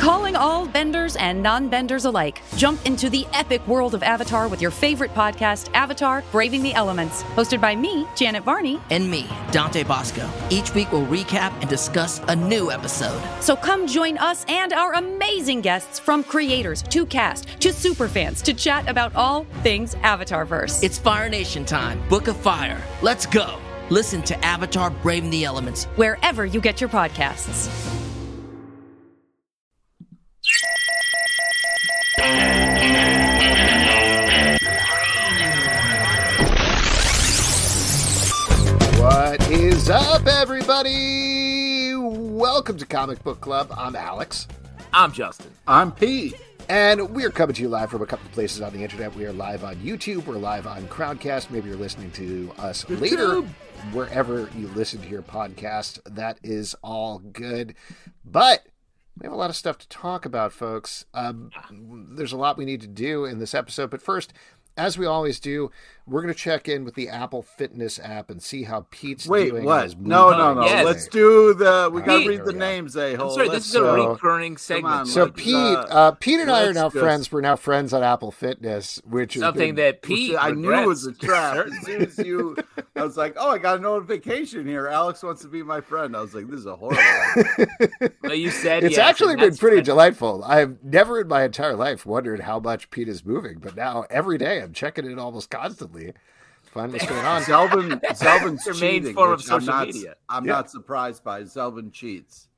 Calling all benders and non-benders alike. Jump into the epic world of Avatar with your favorite podcast, Avatar: Braving the Elements. Hosted by me, Janet Varney. And me, Dante Bosco. Each week we'll recap and discuss a new episode. So come join us and our amazing guests, from creators to cast to superfans, to chat about all things Avatarverse. It's Fire Nation time. Book of Fire. Let's go. Listen to Avatar: Braving the Elements wherever you get your podcasts. What is up, everybody? Welcome to Comic Book Club. I'm Alex. I'm Justin. I'm Pete. And we're coming to you live from a couple of places on the internet. We are live on YouTube. We're live on Crowdcast. Maybe you're listening to us later, wherever you listen to your podcast. That is all good. But we have a lot of stuff to talk about, folks. There's a lot we need to do in this episode. But first, as we always do, we're going to check in with the Apple Fitness app and see how Pete's doing. Wait, what? His No. Yes. Let's do we got to Pete. read the names, a-hole. I'm sorry, this is a recurring segment. So Pete and I are now friends. We're now friends on Apple Fitness, which something is that Pete I knew it was a regrets. trap. As soon as I was like, oh, I got a notification here. Alex wants to be my friend. I was like, this is a horrible idea. Well, you said it's yes, actually and been that's pretty fine. delightful. I've never in my entire life wondered how much Pete is moving, but now every day I'm checking it almost constantly. Find what's going on. Zelvin's Your main cheating, form of which I'm social not- media. I'm not surprised by. Zelvin cheats.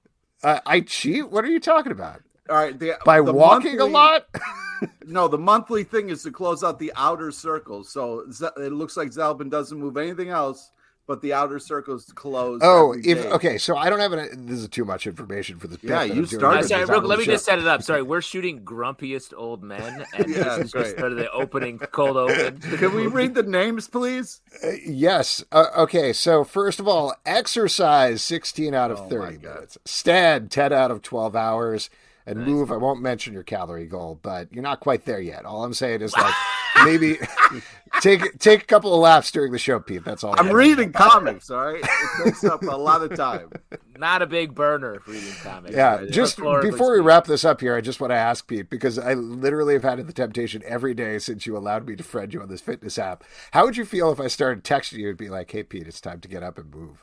I cheat? What are you talking about? All right, By the walking a monthly- lot? No, the monthly thing is to close out the outer circle. So it looks like Zelvin doesn't move anything else, but the outer circle is closed. Oh, every day. okay. So I don't have this is too much information for this. bit Yeah, that you I'm doing started on I'm the sorry, top of let the me show. just set it up. Sorry, we're shooting Grumpiest Old Men, and Yeah, this is great. just sort of the cold open. Can we read the names, please? Yes. Okay. So first of all, exercise 16 out of Oh, 30 my God. minutes. Stand 10 out of 12 hours. And move. I won't mention your calorie goal, but you're not quite there yet. All I'm saying is like maybe take a couple of laps during the show, Pete. That's all. I'm reading comics, all right? It takes up a lot of time. Not a big burner for reading comics. Yeah, but just metaphorically before we speaking. wrap this up here, I just want to ask Pete, because I literally have had the temptation every day since you allowed me to friend you on this fitness app. How would you feel if I started texting you and be like, "Hey, Pete, it's time to get up and move"?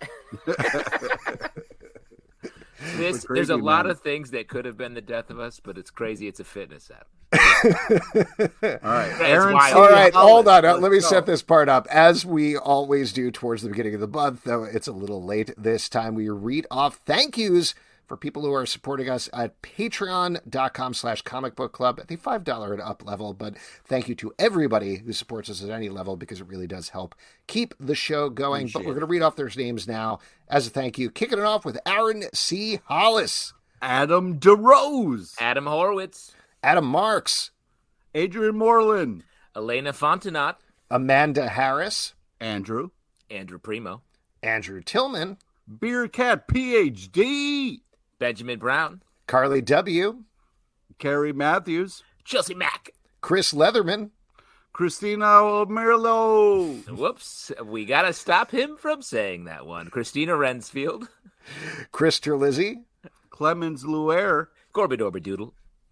There's a Crazy, lot man. of things that could have been the death of us, but it's crazy. It's a fitness app. All right, Aaron. wild. All right, hold on. Let's Let me go. set this part up. As we always do towards the beginning of the month, though it's a little late this time, we read off thank yous for people who are supporting us at patreon.com/comicbookclub at the $5 and up level. But thank you to everybody who supports us at any level, because it really does help keep the show going. But we're going to read off their names now as a thank you. Kicking it off with Aaron C. Hollis, Adam DeRose, Adam Horowitz, Adam Marks, Adrian Moreland, Elena Fontenot, Amanda Harris, Andrew, Andrew Primo, Andrew Tillman, Beer Cat PhD, Benjamin Brown, Carly W., Carrie Matthews, Chelsea Mack. Chris Leatherman, Christina Omerlo, Whoops, we got to stop him from saying that one. Christina Rensfield, Chris Terlizzi, Clemens Luer, Corbin Orbidoodle,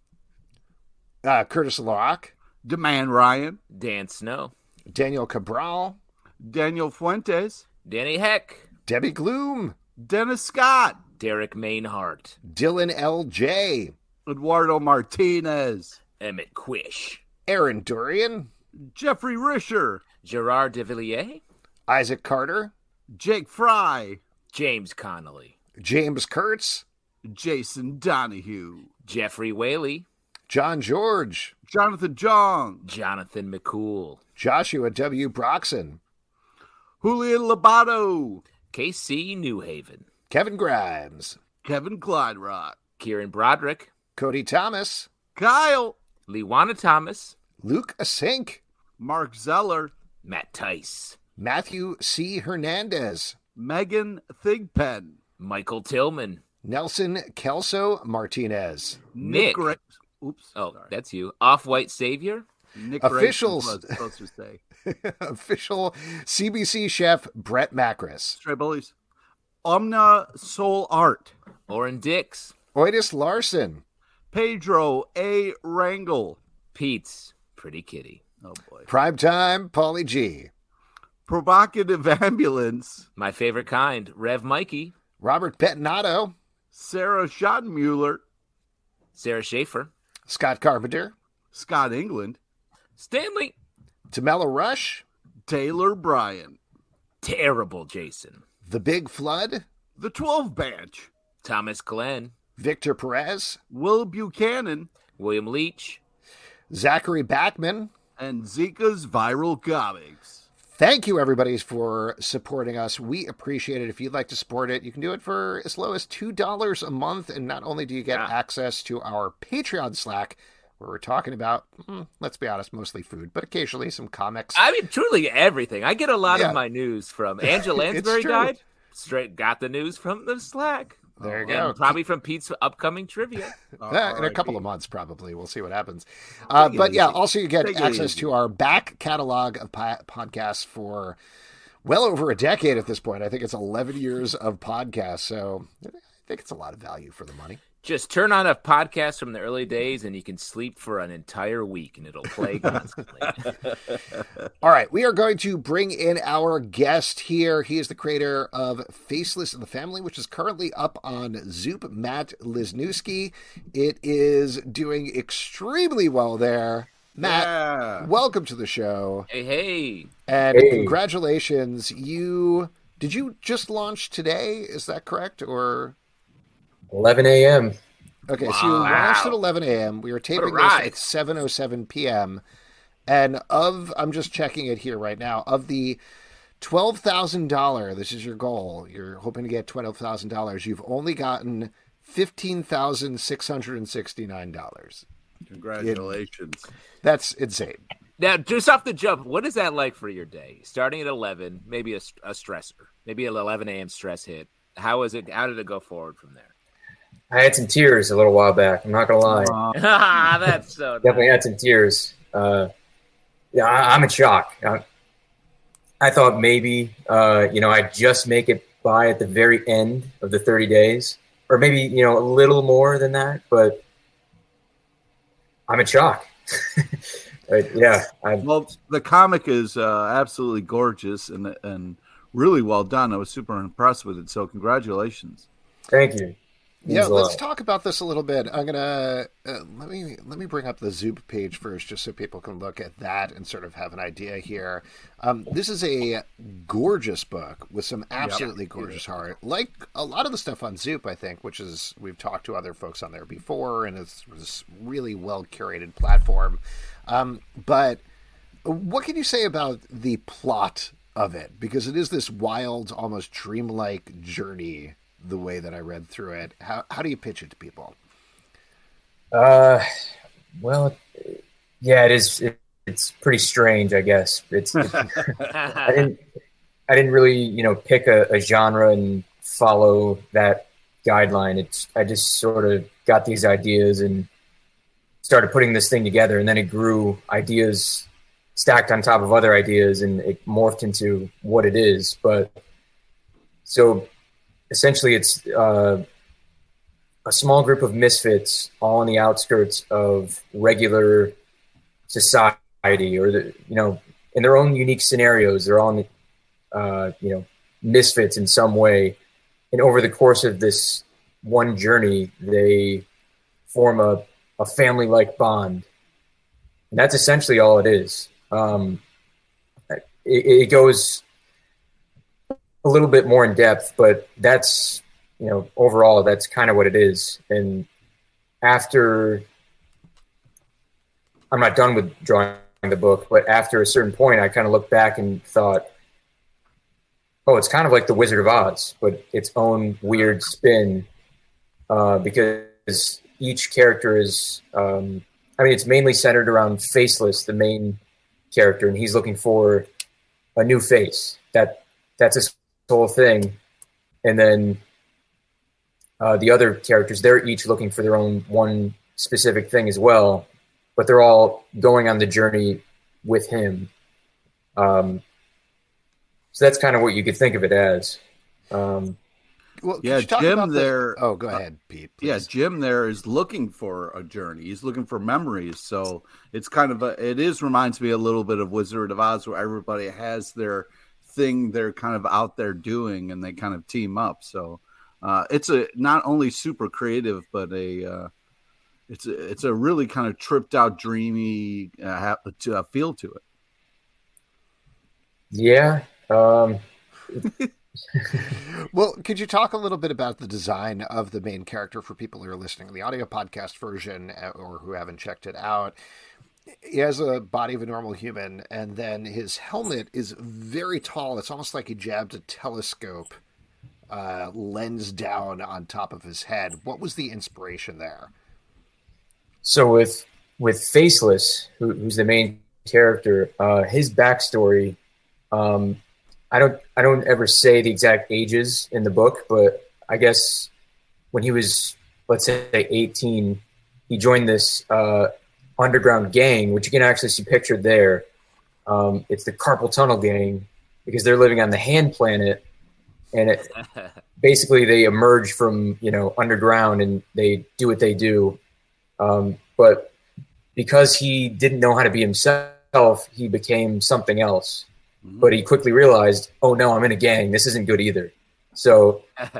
Curtis Locke, Deman Ryan, Dan Snow, Daniel Cabral, Daniel Fuentes, Danny Heck, Debbie Gloom, Dennis Scott, Derek Mainhart, Dylan L.J., Eduardo Martinez, Emmett Quish, Aaron Durian, Jeffrey Risher, Gerard de Villiers, Isaac Carter, Jake Fry, James Connolly, James Kurtz, Jason Donahue, Jeffrey Whaley, John George, Jonathan Jong, Jonathan McCool, Joshua W. Broxson, Julian Labato, KC Newhaven, Kevin Grimes, Kevin Kleiderock, Kieran Broderick, Cody Thomas, Kyle, Lewana Thomas, Luke Asink, Mark Zeller, Matt Tice, Matthew C. Hernandez, Megan Thigpen, Michael Tillman, Nelson Kelso Martinez, Nick. Oops. Oh, sorry. that's you. Off-White Savior, Nick Officials. Grayson was supposed to say. official CBC chef Brett Macris, Stray Bullies. Omna Soul Art, Oren Dix, Oidis Larson, Pedro A. Rangel. Pete's Pretty Kitty. Oh, boy. Primetime Paulie G. Provocative Ambulance. My favorite kind, Rev Mikey. Robert Pettinato. Sarah Schottenmuller. Sarah Schaefer. Scott Carpenter. Scott England. Stanley. Tamela Rush. Taylor Bryan. Terrible Jason. The Big Flood. The 12 Batch. Thomas Glenn. Victor Perez. Will Buchanan. William Leach. Zachary Backman. And Zika's Viral Comics. Thank you, everybody, for supporting us. We appreciate it. If you'd like to support it, you can do it for as low as $2 a month. And not only do you get access to our Patreon Slack, where we're talking about, let's be honest, mostly food, but occasionally some comics. I mean, truly everything. I get a lot of my news from Angela Lansbury died. Straight got the news from the Slack. There you go. Probably from Pete's upcoming trivia. In a couple of months, probably. We'll see what happens. But yeah, also you get access to our back catalog of podcasts for well over a decade at this point. I think it's 11 years of podcasts. So I think it's a lot of value for the money. Just turn on a podcast from the early days and you can sleep for an entire week and it'll play constantly. All right. We are going to bring in our guest here. He is the creator of Faceless in the Family, which is currently up on Zoop, Matt Lisnowski. It is doing extremely well there. Matt, welcome to the show. Hey. And congratulations. Did you just launch today? Is that correct? Or 11 a.m. Okay, so you launched at 11 a.m. We were taping this at 7:07 p.m. And I'm just checking it here right now, of the $12,000, this is your goal, you're hoping to get $12,000, you've only gotten $15,669. Congratulations. That's insane. Now, just off the jump, what is that like for your day? Starting at 11, maybe a stressor, maybe an 11 a.m. stress hit. How did it go forward from there? I had some tears a little while back. I'm not going to lie. That's so Definitely had some tears. I'm in shock. I thought maybe, I'd just make it by at the very end of the 30 days. Or maybe, a little more than that. But I'm in shock. Well, the comic is absolutely gorgeous and really well done. I was super impressed with it. So congratulations. Thank you. Yeah, let's talk about this a little bit. I'm gonna let me bring up the Zoop page first, just so people can look at that and sort of have an idea here. This is a gorgeous book with some absolutely gorgeous art, like a lot of the stuff on Zoop, I think, which is we've talked to other folks on there before, and it's this really well curated platform. But what can you say about the plot of it? Because it is this wild, almost dreamlike journey. The way that I read through it, how do you pitch it to people? Well, yeah, it is. It's pretty strange, I guess. I didn't really, pick a genre and follow that guideline. I just sort of got these ideas and started putting this thing together, and then it grew, ideas stacked on top of other ideas, and it morphed into what it is. But so. Essentially, it's a small group of misfits all on the outskirts of regular society, or in their own unique scenarios. They're all, misfits in some way. And over the course of this one journey, they form a family-like bond. And that's essentially all it is. It goes a little bit more in depth, but that's, overall, that's kind of what it is. And after, I'm not done with drawing the book, but after a certain point, I kind of looked back and thought, oh, it's kind of like The Wizard of Oz, but its own weird spin, because each character is, it's mainly centered around Faceless, the main character, and he's looking for a new face. That's his whole thing. And then the other characters, they're each looking for their own one specific thing as well, but they're all going on the journey with him. So that's kind of what you could think of it as. Well, yeah, Jim there. Oh, go ahead, Pete. Please. Yeah, Jim there is looking for a journey. He's looking for memories. So it's kind of reminds me a little bit of Wizard of Oz, where everybody has their thing they're kind of out there doing, and they kind of team up. So it's not only super creative, but it's a really kind of tripped out, dreamy feel to it. Yeah. Well, could you talk a little bit about the design of the main character for people who are listening to the audio podcast version or who haven't checked it out? He has a body of a normal human, and then his helmet is very tall. It's almost like he jabbed a telescope lens down on top of his head. What was the inspiration there? So with Faceless, who's the main character, his backstory, I don't ever say the exact ages in the book, but I guess when he was, let's say 18, he joined this underground gang, which you can actually see pictured there. It's the Carpal Tunnel Gang, because they're living on the Hand Planet, and basically they emerge from underground and they do what they do. But because he didn't know how to be himself, he became something else. But he quickly realized, oh no, I'm in a gang. This isn't good either. So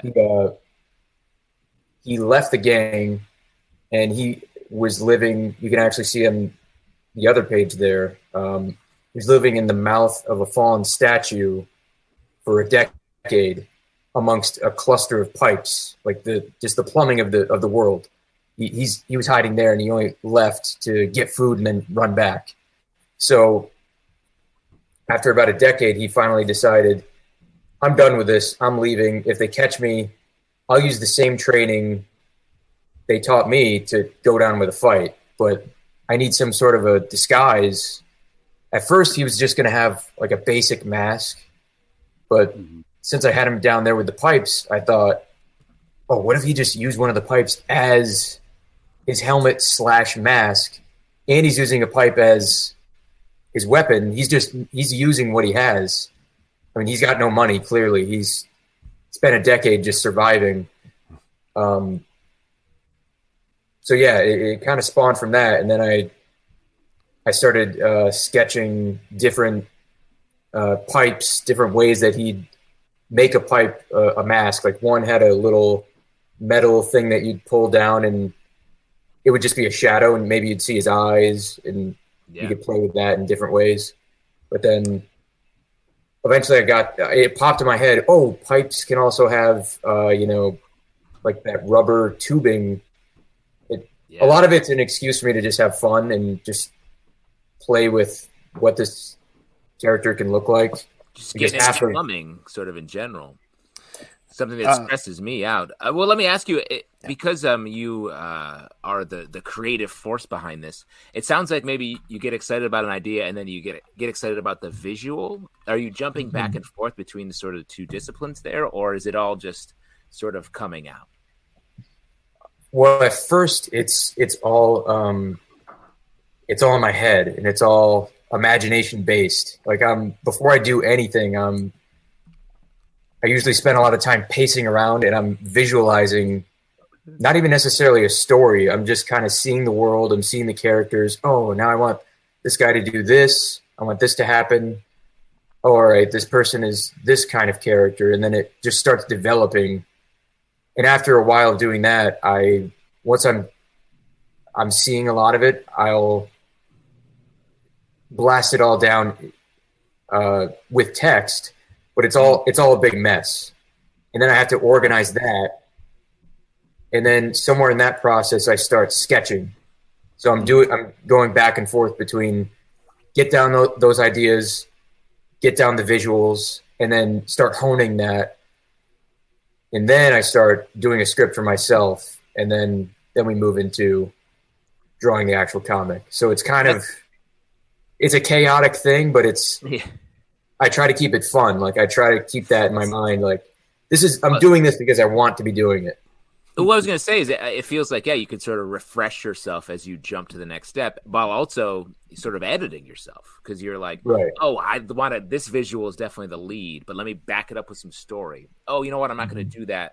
he left the gang, and he was living. You can actually see on the other page there. He was living in the mouth of a fallen statue for a decade, amongst a cluster of pipes, like the plumbing of the world. He was hiding there, and he only left to get food and then run back. So after about a decade, he finally decided, I'm done with this. I'm leaving. If they catch me, I'll use the same training they taught me to go down with a fight. But I need some sort of a disguise. At first, he was just going to have like a basic mask. But since I had him down there with the pipes, I thought, oh, what if he just used one of the pipes as his helmet / mask, and he's using a pipe as his weapon? He's using what he has. I mean, he's got no money, clearly. He's spent a decade just surviving. So yeah, it kind of spawned from that. And then I started sketching different pipes, different ways that he'd make a pipe, a mask. Like one had a little metal thing that you'd pull down, and it would just be a shadow, and maybe you'd see his eyes, and you could play with that in different ways. But then eventually it popped in my head, oh, pipes can also have, like that rubber tubing. A lot of it's an excuse for me to just have fun and just play with what this character can look like. Just get into plumbing, sort of in general. Something that stresses me out. Well, let me ask you, because you are the creative force behind this, it sounds like maybe you get excited about an idea and then you get excited about the visual. Are you jumping back and forth between the sort of two disciplines there, or is it all just sort of coming out? Well, at first it's all in my head, and it's all imagination based. Like before I do anything, I usually spend a lot of time pacing around, and I'm visualizing not even necessarily a story. I'm just kind of seeing the world. I'm seeing the characters. Oh, now I want this guy to do this. I want this to happen. All right, this person is this kind of character. And then it just starts developing. And after a while of doing that, once I'm seeing a lot of it, I'll blast it all down with text, but it's all a big mess. And then I have to organize that. And then somewhere in that process, I start sketching. So I'm going back and forth between get down those ideas, get down the visuals, and then start honing that. And then I start doing a script for myself, and then we move into drawing the actual comic. So it's kind of it's a chaotic thing, but I try to keep it fun. Like I try to keep that in my mind. Like I'm doing this because I want to be doing it. What I was going to say is it feels like, you could sort of refresh yourself as you jump to the next step while also sort of editing yourself, because you're like, right. Oh, this visual is definitely the lead, but let me back it up with some story. Oh, you know what? I'm not going to do that.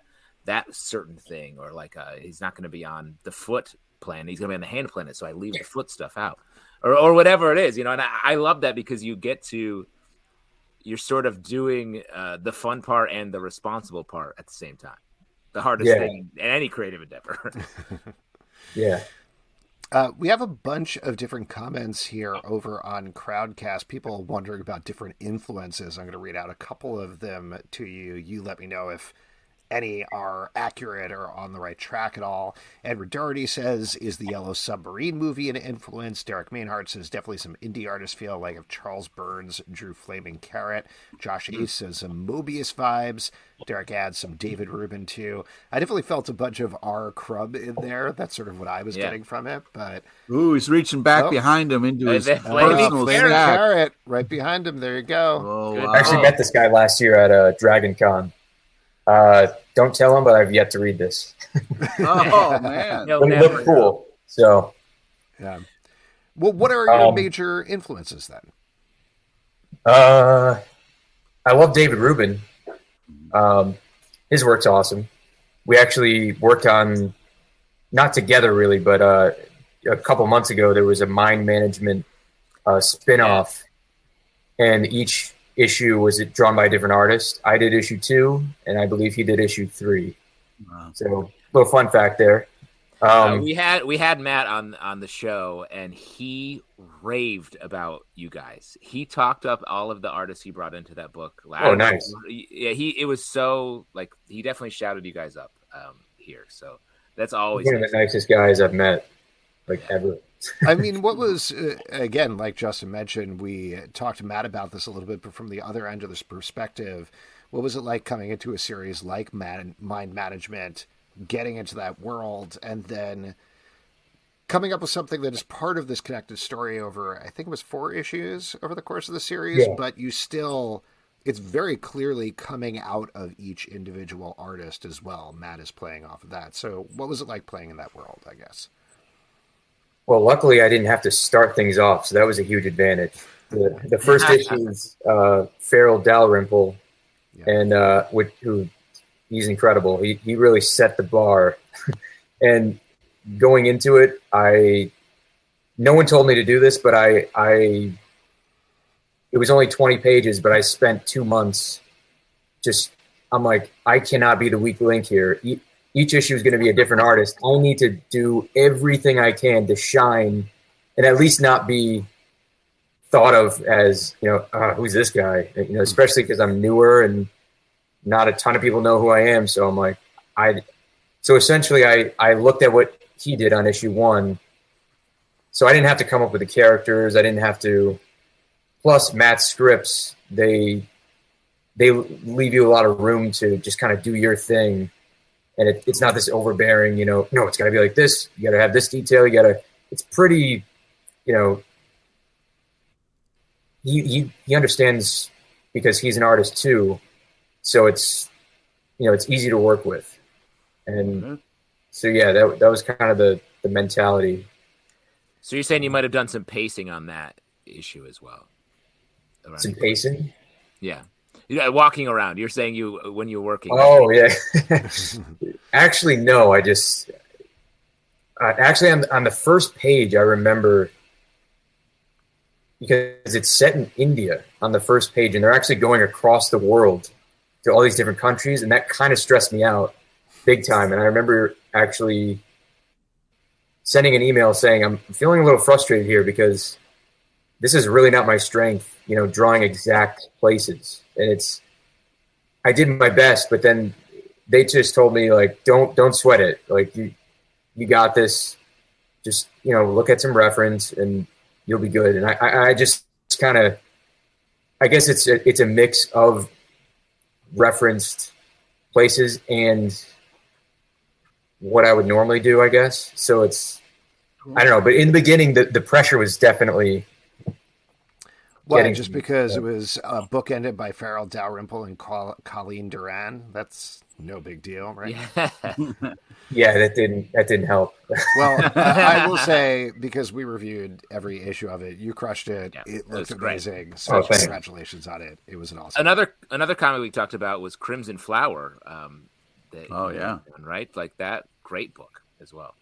that certain thing, or like he's not going to be on the foot planet, he's going to be on the hand planet, so I leave the foot stuff out, or whatever it is, you know. And I love that because you're sort of doing the fun part and the responsible part at the same time. The hardest thing in any creative endeavor. Yeah. We have a bunch of different comments here over on Crowdcast. People wondering about different influences. I'm going to read out a couple of them to you. You let me know if any are accurate or on the right track at all. Edward Doherty says, is the Yellow Submarine movie an influence? Derek Mainhart says, definitely some indie artist feel, like if Charles Burns drew Flaming Carrot. Josh Ace says some Mobius vibes. Derek adds some David Rubin too. I definitely felt a bunch of R. Crumb in there. That's sort of what I was getting from it. But he's reaching back behind him into his personal Flaming Carrot right behind him. There you go. Oh, wow. I actually met this guy last year at Dragon Con. Don't tell him, but I've yet to read this. Oh man, it looked cool. So, yeah. Well, what are your major influences then? I love David Rubin. His work's awesome. We actually worked on, not together really, but a couple months ago there was a mind management spinoff, and each issue was drawn by a different artist. I did issue 2, and I believe he did issue 3. Wow. So, little fun fact there. We had Matt on the show, and he raved about you guys. He talked up all of the artists he brought into that book. Oh, nice. Yeah, it was so, like, he definitely shouted you guys up here. So that's always one of the nicest guys I've met, like, ever. I mean, what was, again, like Justin mentioned, we talked to Matt about this a little bit, but from the other end of this perspective, what was it like coming into a series like Mind Management, getting into that world, and then coming up with something that is part of this connected story over, I think it was 4 issues over the course of the series, but you still, it's very clearly coming out of each individual artist as well. Matt is playing off of that. So what was it like playing in that world, I guess? Well, luckily I didn't have to start things off, so that was a huge advantage. The first issue is Farrell Dalrymple, and who he's incredible. He really set the bar. And going into it, no one told me to do this, but it was only 20 pages, but I spent 2 months I'm like, I cannot be the weak link here. Each issue is going to be a different artist. I need to do everything I can to shine and at least not be thought of as, who's this guy? Especially because I'm newer and not a ton of people know who I am. So I'm like, so essentially I looked at what he did on issue 1. So I didn't have to come up with the characters. I didn't have to, plus Matt's scripts, they leave you a lot of room to just kind of do your thing. And it's not this overbearing, no, it's got to be like this. You got to have this detail. It's pretty, he understands because he's an artist too. So it's easy to work with. And so, yeah, that was kind of the mentality. So you're saying you might have done some pacing on that issue as well? Some pacing? Yeah. Walking around. You're saying when you're working. Oh, yeah. Actually, no. Actually, on the first page, I remember, because it's set in India on the first page, and they're actually going across the world to all these different countries, and that kind of stressed me out big time. And I remember actually sending an email saying, I'm feeling a little frustrated here because this is really not my strength, drawing exact places. And I did my best, but then they just told me, like, don't sweat it. Like, you got this. Just, look at some reference and you'll be good. And I just kind of, I guess it's a mix of referenced places and what I would normally do, I guess. So I don't know, but in the beginning, the pressure was definitely. Well, just because it was bookended by Farrell Dalrymple and Colleen Duran, that's no big deal, right? Yeah, that didn't help. Well, I will say, because we reviewed every issue of it, you crushed it. Yeah, it looked amazing. Great. So congratulations on it. It was an awesome. Another comic we talked about was Crimson Flower. done, right? Like that, great book as well.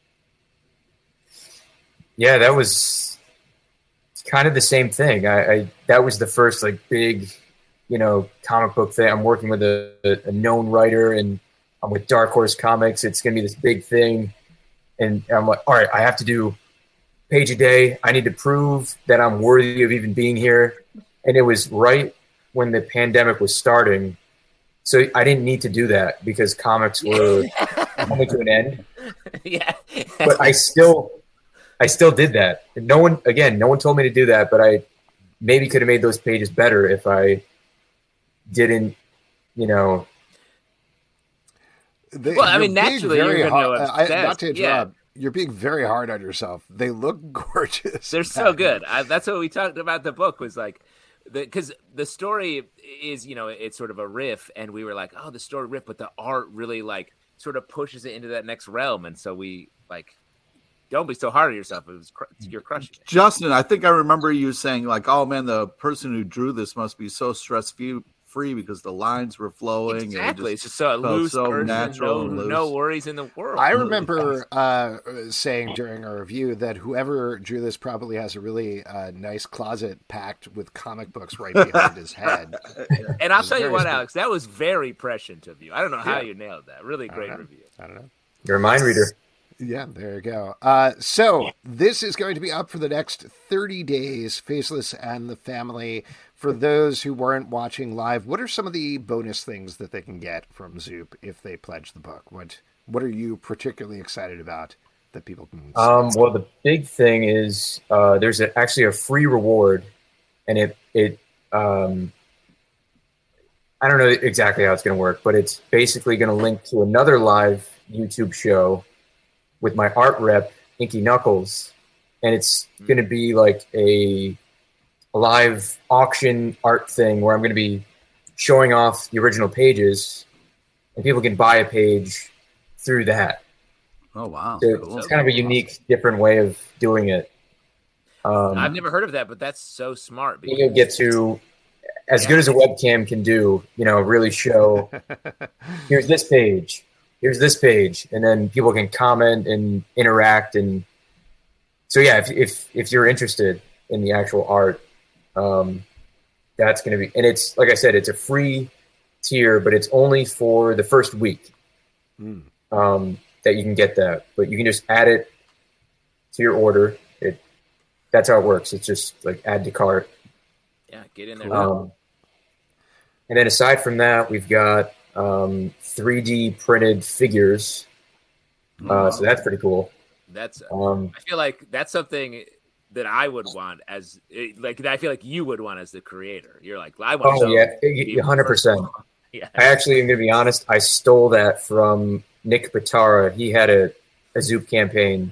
Yeah, that was kind of the same thing. I that was the first like big, comic book thing. I'm working with a known writer, and I'm with Dark Horse Comics. It's going to be this big thing. And I'm like, all right, I have to do page a day. I need to prove that I'm worthy of even being here. And it was right when the pandemic was starting. So I didn't need to do that because comics were coming to an end. Yeah. But I still did that. And no one told me to do that, but I maybe could have made those pages better if I didn't, Well, I mean, naturally, you're going to upset. Not to interrupt, you're being very hard on yourself. They look gorgeous. They're so good. That's what we talked about. The book was like, because the story is, it's sort of a riff, and we were like, oh, the story riff, but the art really like sort of pushes it into that next realm, and so we like, don't be so hard on yourself. You're crushing it. Justin, I think I remember you saying like, oh man, the person who drew this must be so stress-free because the lines were flowing. Exactly. It's just so loose, so natural, no worries in the world. I remember saying during our review that whoever drew this probably has a really nice closet packed with comic books right behind his head. And I'll tell you what, Alex, that was very prescient of you. I don't know how you nailed that. Really great review. I don't know. You're a mind reader. Yeah, there you go. So this is going to be up for the next 30 days, Faceless and the Family. For those who weren't watching live, what are some of the bonus things that they can get from Zoop if they pledge the book? What are you particularly excited about that people can see? Well, the big thing is there's actually a free reward, and it I don't know exactly how it's going to work, but it's basically going to link to another live YouTube show with my art rep, Inky Knuckles, and it's going to be like a live auction art thing where I'm going to be showing off the original pages, and people can buy a page through that. Oh, wow. So cool. It's kind of a unique, different way of doing it. I've never heard of that, but that's so smart. Because you get to, as good as a webcam can do, really show, here's this page, and then people can comment and interact. And so, yeah, if you're interested in the actual art, that's going to be, and it's, like I said, it's a free tier, but it's only for the first week that you can get that, but you can just add it to your order. That's how it works. It's just like add to cart. Yeah. Get in there. And then aside from that, we've got 3D printed figures. So that's pretty cool. That's, I feel like that's something that I would want I feel like you would want as the creator. You're like, I want. Oh yeah, 100%. Yeah. I actually am going to be honest. I stole that from Nick Pitara. He had a Zoop campaign,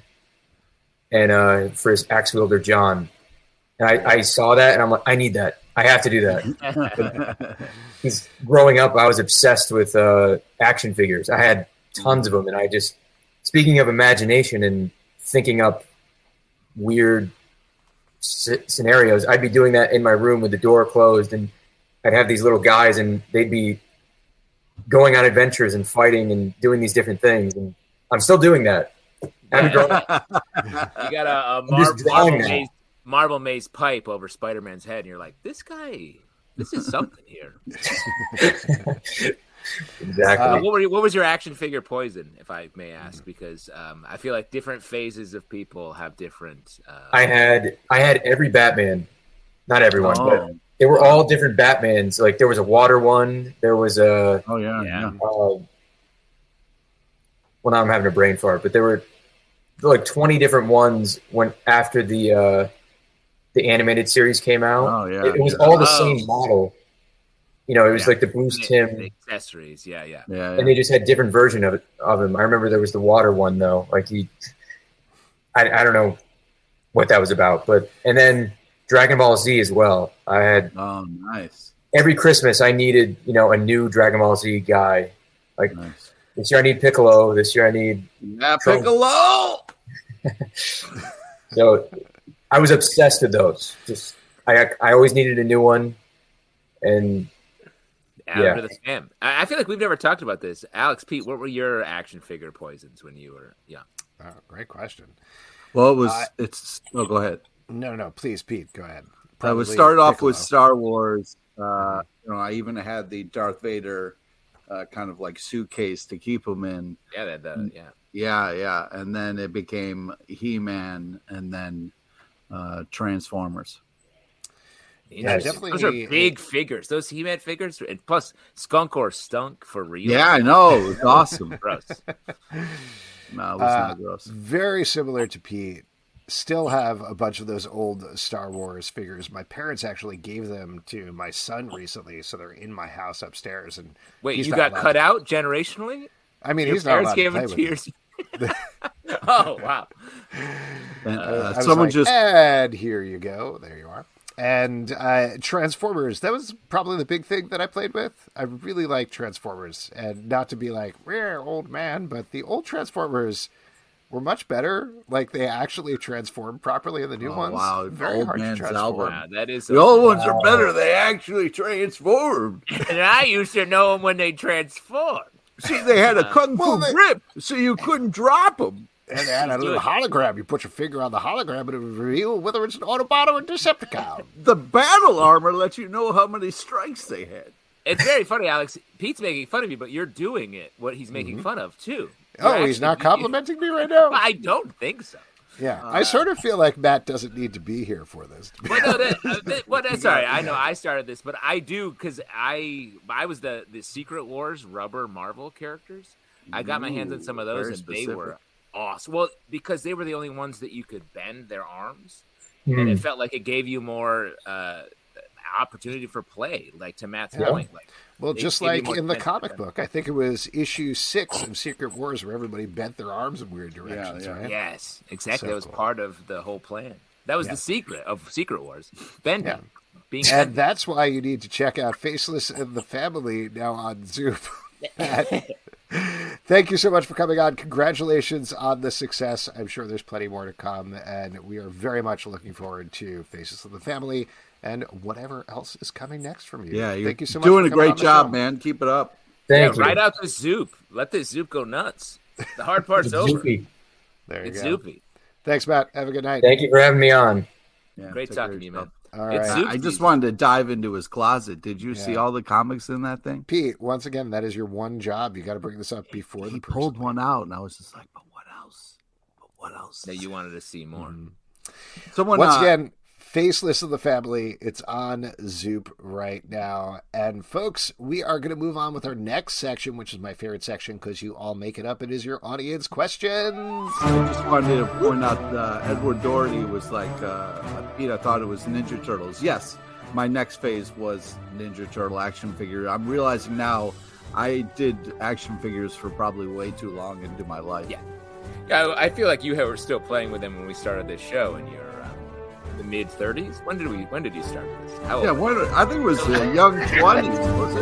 and for his axe wielder John, and I saw that, and I'm like, I need that. I have to do that. Because growing up, I was obsessed with action figures. I had tons of them, and I just, speaking of imagination and thinking up weird scenarios, I'd be doing that in my room with the door closed, and I'd have these little guys, and they'd be going on adventures and fighting and doing these different things, and I'm still doing that. You got a marble maze pipe over Spider-Man's head, and you're like, this is something here. Exactly. What was your action figure poison, if I may ask? Because I feel like different phases of people have different. I had every Batman, not everyone, but they were all different Batmans. Like there was a water one, there was a. Oh yeah. Well, now I'm having a brain fart, but there were like 20 different ones when after the animated series came out. Oh yeah. It was all the same model. It was like the Bruce Timm the accessories, yeah. And they just had different version of him. I remember there was the water one though. Like I don't know what that was about, and then Dragon Ball Z as well. I had nice. Every Christmas I needed a new Dragon Ball Z guy. Like nice. This year I need Piccolo. This year I need Piccolo. So I was obsessed with those. Just I always needed a new one, and Add them to the spam. I feel like we've never talked about this. Alex, Pete, what were your action figure poisons when you were young? Oh, great question. Well, go ahead. No, please, Pete, go ahead. I would start off with Star Wars. I even had the Darth Vader kind of like suitcase to keep him in. Yeah. And then it became He-Man, and then Transformers. Yeah, definitely. Those are big figures. Those He-Man figures, and plus Skunk or Stunk for real. Yeah, I know. It was awesome. Gross. No, it was not gross. Very similar to Pete. Still have a bunch of those old Star Wars figures. My parents actually gave them to my son recently, so they're in my house upstairs. And wait, you got cut out generationally? I mean, your he's not allowed gave to them play to with your... Oh, wow. And, someone just... And here you go. There you are. And Transformers, that was probably the big thing that I played with. I really like Transformers. And not to be like, we're old man, but the old Transformers were much better. Like, they actually transformed properly in the new ones. Wow, very old hard man's to transform. album. Yeah, that is the old ones are better. They actually transformed. And I used to know them when they transformed. See, they had a kung fu grip, so you couldn't drop them. And they had a little hologram. You put your finger on the hologram, and it would reveal whether it's an Autobot or a Decepticon. The battle armor lets you know how many strikes they had. It's very funny, Alex. Pete's making fun of you, but you're doing it. What he's making fun of too. He's not complimenting me right now? I don't think so. Yeah, I sort of feel like Matt doesn't need to be here for this. That's all right. I know I started this, but I do because I was the Secret Wars rubber Marvel characters. I got my hands on some of those, and they were awesome. Well, because they were the only ones that you could bend their arms, and it felt like it gave you more opportunity for play. Like to Matt's point, like. Well, just like in the comic book, I think it was issue 6 of Secret Wars where everybody bent their arms in weird directions, right? Yes, exactly. That was part of the whole plan. That was the secret of Secret Wars. Bending. And that's why you need to check out Faceless and the Family now on Zoom. Thank you so much for coming on. Congratulations on the success. I'm sure there's plenty more to come, and we are very much looking forward to Faceless of the Family and whatever else is coming next from you. Yeah, thank you so much. Doing a great job, man. Keep it up. Thank you. Ride out the Zoop. Let the Zoop go nuts. The hard part's over. There you it's go. Zoopy. Thanks, Matt. Have a good night. Thank you for having me on. Yeah, great talking to you, man. All right. I just wanted to dive into his closet. Did you see all the comics in that thing? Pete, once again, that is your one job. You got to bring this up before he pulled one out, and I was just like, but what else? That you wanted to see more. Someone once again, Faceless of the Family. It's on Zoop right now. And folks, we are going to move on with our next section, which is my favorite section because you all make it up. It is your audience questions. I just wanted to point out Edward Doherty was like, Pete, I thought it was Ninja Turtles. Yes, my next phase was Ninja Turtle action figure. I'm realizing now I did action figures for probably way too long into my life. Yeah, I feel like you were still playing with them when we started this show, and you're the mid 30s. When did you start this? How old I think it was the young 20s, was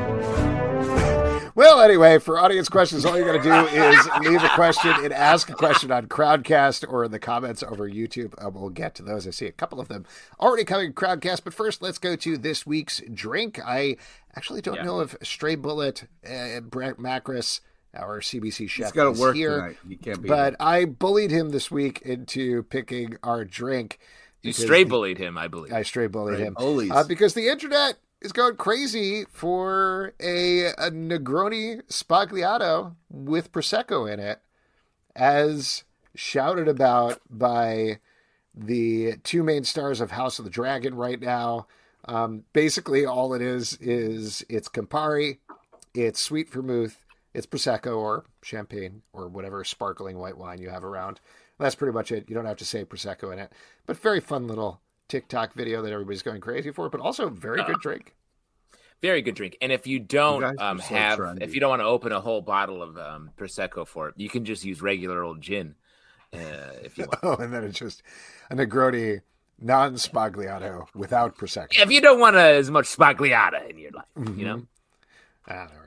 it? Well, anyway, for audience questions, all you got to do is leave a question and ask a question on Crowdcast or in the comments over YouTube. We'll get to those. I see a couple of them already coming Crowdcast, but first, let's go to this week's drink. I actually don't know if Stray Bullet, Brent Macris, our CBC chef, He's got to work here, tonight. You can't be but I bullied him this week into picking our drink. You stray bullied him, I believe. I stray bullied him. Because the internet is going crazy for a Negroni Spagliato with Prosecco in it, as shouted about by the two main stars of House of the Dragon right now. Basically, all it is it's Campari, it's sweet vermouth, it's Prosecco or champagne or whatever sparkling white wine you have around. That's pretty much it. You don't have to say Prosecco in it. But very fun little TikTok video that everybody's going crazy for, but also very good drink. Very good drink. And if you don't if you don't want to open a whole bottle of Prosecco for it, you can just use regular old gin if you want. And then it's just a Negroni non-Spagliato without Prosecco. If you don't want as much Spagliata in your life, you know? There we go.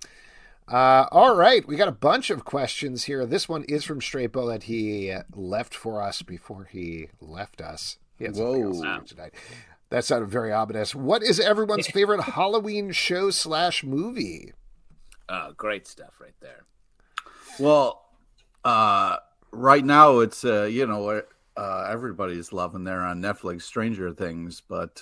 All right, we got a bunch of questions here. This one is from Stray Bullet. He left for us before he left us. He had something else to do tonight. That sounded very ominous. What is everyone's favorite Halloween show / movie? Great stuff right there. Well, right now it's everybody's loving there on Netflix, Stranger Things, but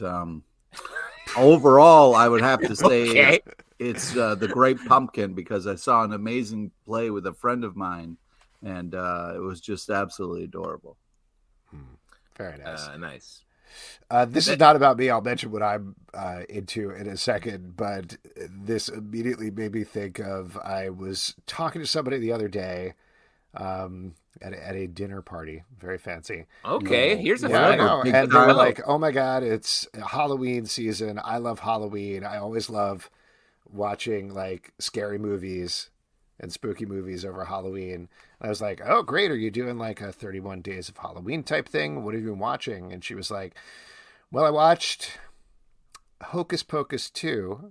overall I would have to say it's The Great Pumpkin, because I saw an amazing play with a friend of mine, and it was just absolutely adorable. Very nice. Nice. This is not about me. I'll mention what I'm into in a second, but this immediately made me think of, I was talking to somebody the other day at a dinner party, very fancy. Okay, here's a I know. And they were like, "Oh my God, it's Halloween season. I love Halloween. I always love watching like scary movies and spooky movies over Halloween." And I was like, "Oh, great. Are you doing like a 31 Days of Halloween type thing? What have you been watching?" And she was like, "Well, I watched Hocus Pocus 2.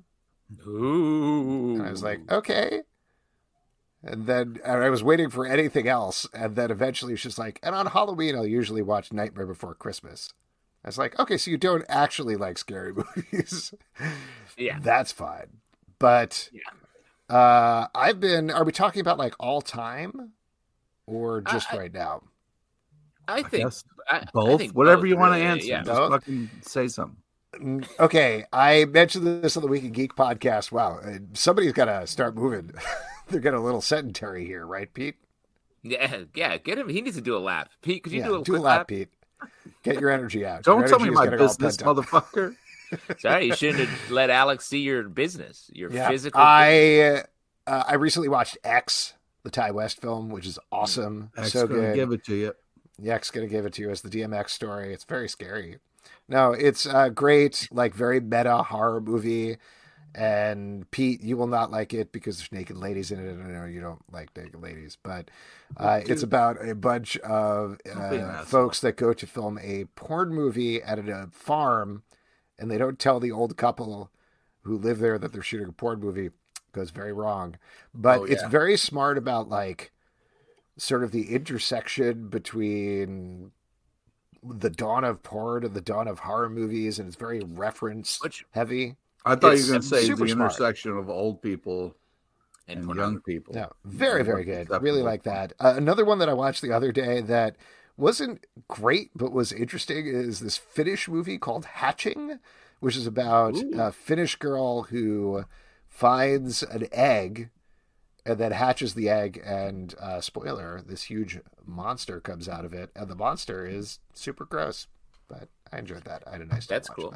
Ooh. And I was like, "Okay." And then I was waiting for anything else. And then eventually she's like, "And on Halloween, I'll usually watch Nightmare Before Christmas." I was like, "Okay, so you don't actually like scary movies." Yeah. That's fine. But are we talking about like all time or just right now? I think both. I think whatever both, you want to really. answer. Yeah. Just fucking say something. Okay, I mentioned this on the Week in Geek podcast. Wow, somebody's got to start moving. They're getting a little sedentary here, right, Pete? Yeah. Get him. He needs to do a lap. Pete, could you do a quick lap, Pete? Get your energy out. Don't tell me my business, motherfucker. Sorry, you shouldn't have let Alex see your business, your physical. I recently watched X, the Ty West film, which is awesome. X so gonna good. give it to you. Yeah, X gonna give it to you as the DMX story. It's very scary. No, it's great, like very meta horror movie. And Pete, you will not like it because there's naked ladies in it. I know you don't like naked ladies, but it's about a bunch of folks that go to film a porn movie at a farm, and they don't tell the old couple who live there that they're shooting a porn movie. It goes very wrong. But it's very smart about like sort of the intersection between the dawn of porn and the dawn of horror movies, and it's very reference heavy. I thought you were going to say the intersection of old people and young people. No, very, very good. Really like that. Another one that I watched the other day that wasn't great but was interesting is this Finnish movie called Hatching, which is about a Finnish girl who finds an egg and then hatches the egg, and spoiler, this huge monster comes out of it, and the monster is super gross. But I enjoyed that. I had a nice time watching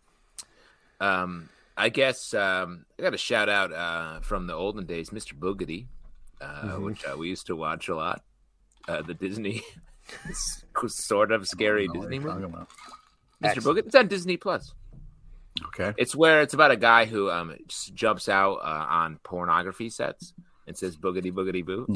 that. I guess I got a shout out from the olden days, Mr. Boogedy, which we used to watch a lot. The Disney sort of scary Disney movie. Mr. Boogedy. It's on Disney Plus. Okay. It's about a guy who just jumps out on pornography sets and says boogity boogity boo.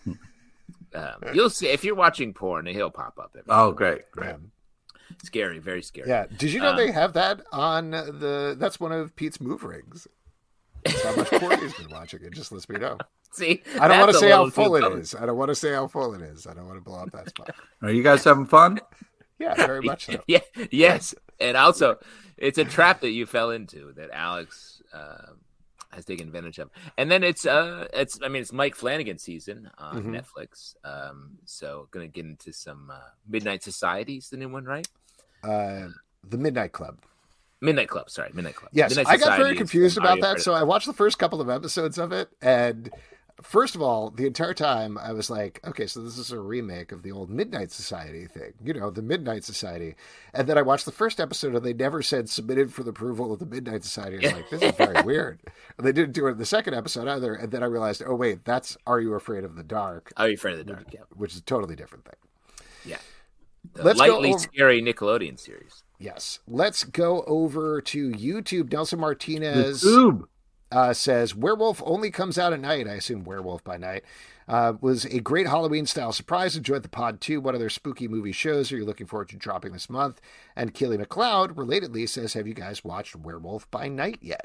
You'll see if you're watching porn, he'll pop up. Great. Yeah. Scary, very scary. Yeah. Did you know they have that on that's one of Pete's move rings. That's how much porn he's been watching. It just lets me know. See, I don't want to say how full it is. I don't want to blow up that spot. Are you guys having fun? Yeah, very much so. Yeah, yes. And also, it's a trap that you fell into that Alex has taken advantage of. And then it's Mike Flanagan season on Netflix. So going to get into some Midnight Society is the new one, right? The Midnight Club. Midnight Club. Yes, Midnight I got Society very confused about that. Predator. So I watched the first couple of episodes of it, and first of all, the entire time I was like, okay, so this is a remake of the old Midnight Society thing, the Midnight Society. And then I watched the first episode, and they never said submitted for the approval of the Midnight Society. I was like, this is very weird. And they didn't do it in the second episode either. And then I realized, oh wait, that's Are You Afraid of the Dark? Are You Afraid of the Dark? Yeah, which is a totally different thing. Yeah, the lightly scary Nickelodeon series. Yes. Let's go over to YouTube. Nelson Martinez says, Werewolf only comes out at night. I assume Werewolf by Night. Was a great Halloween-style surprise. Enjoyed the pod, too. What other spooky movie shows are you looking forward to dropping this month? And Keely McLeod, relatedly, says, have you guys watched Werewolf by Night yet?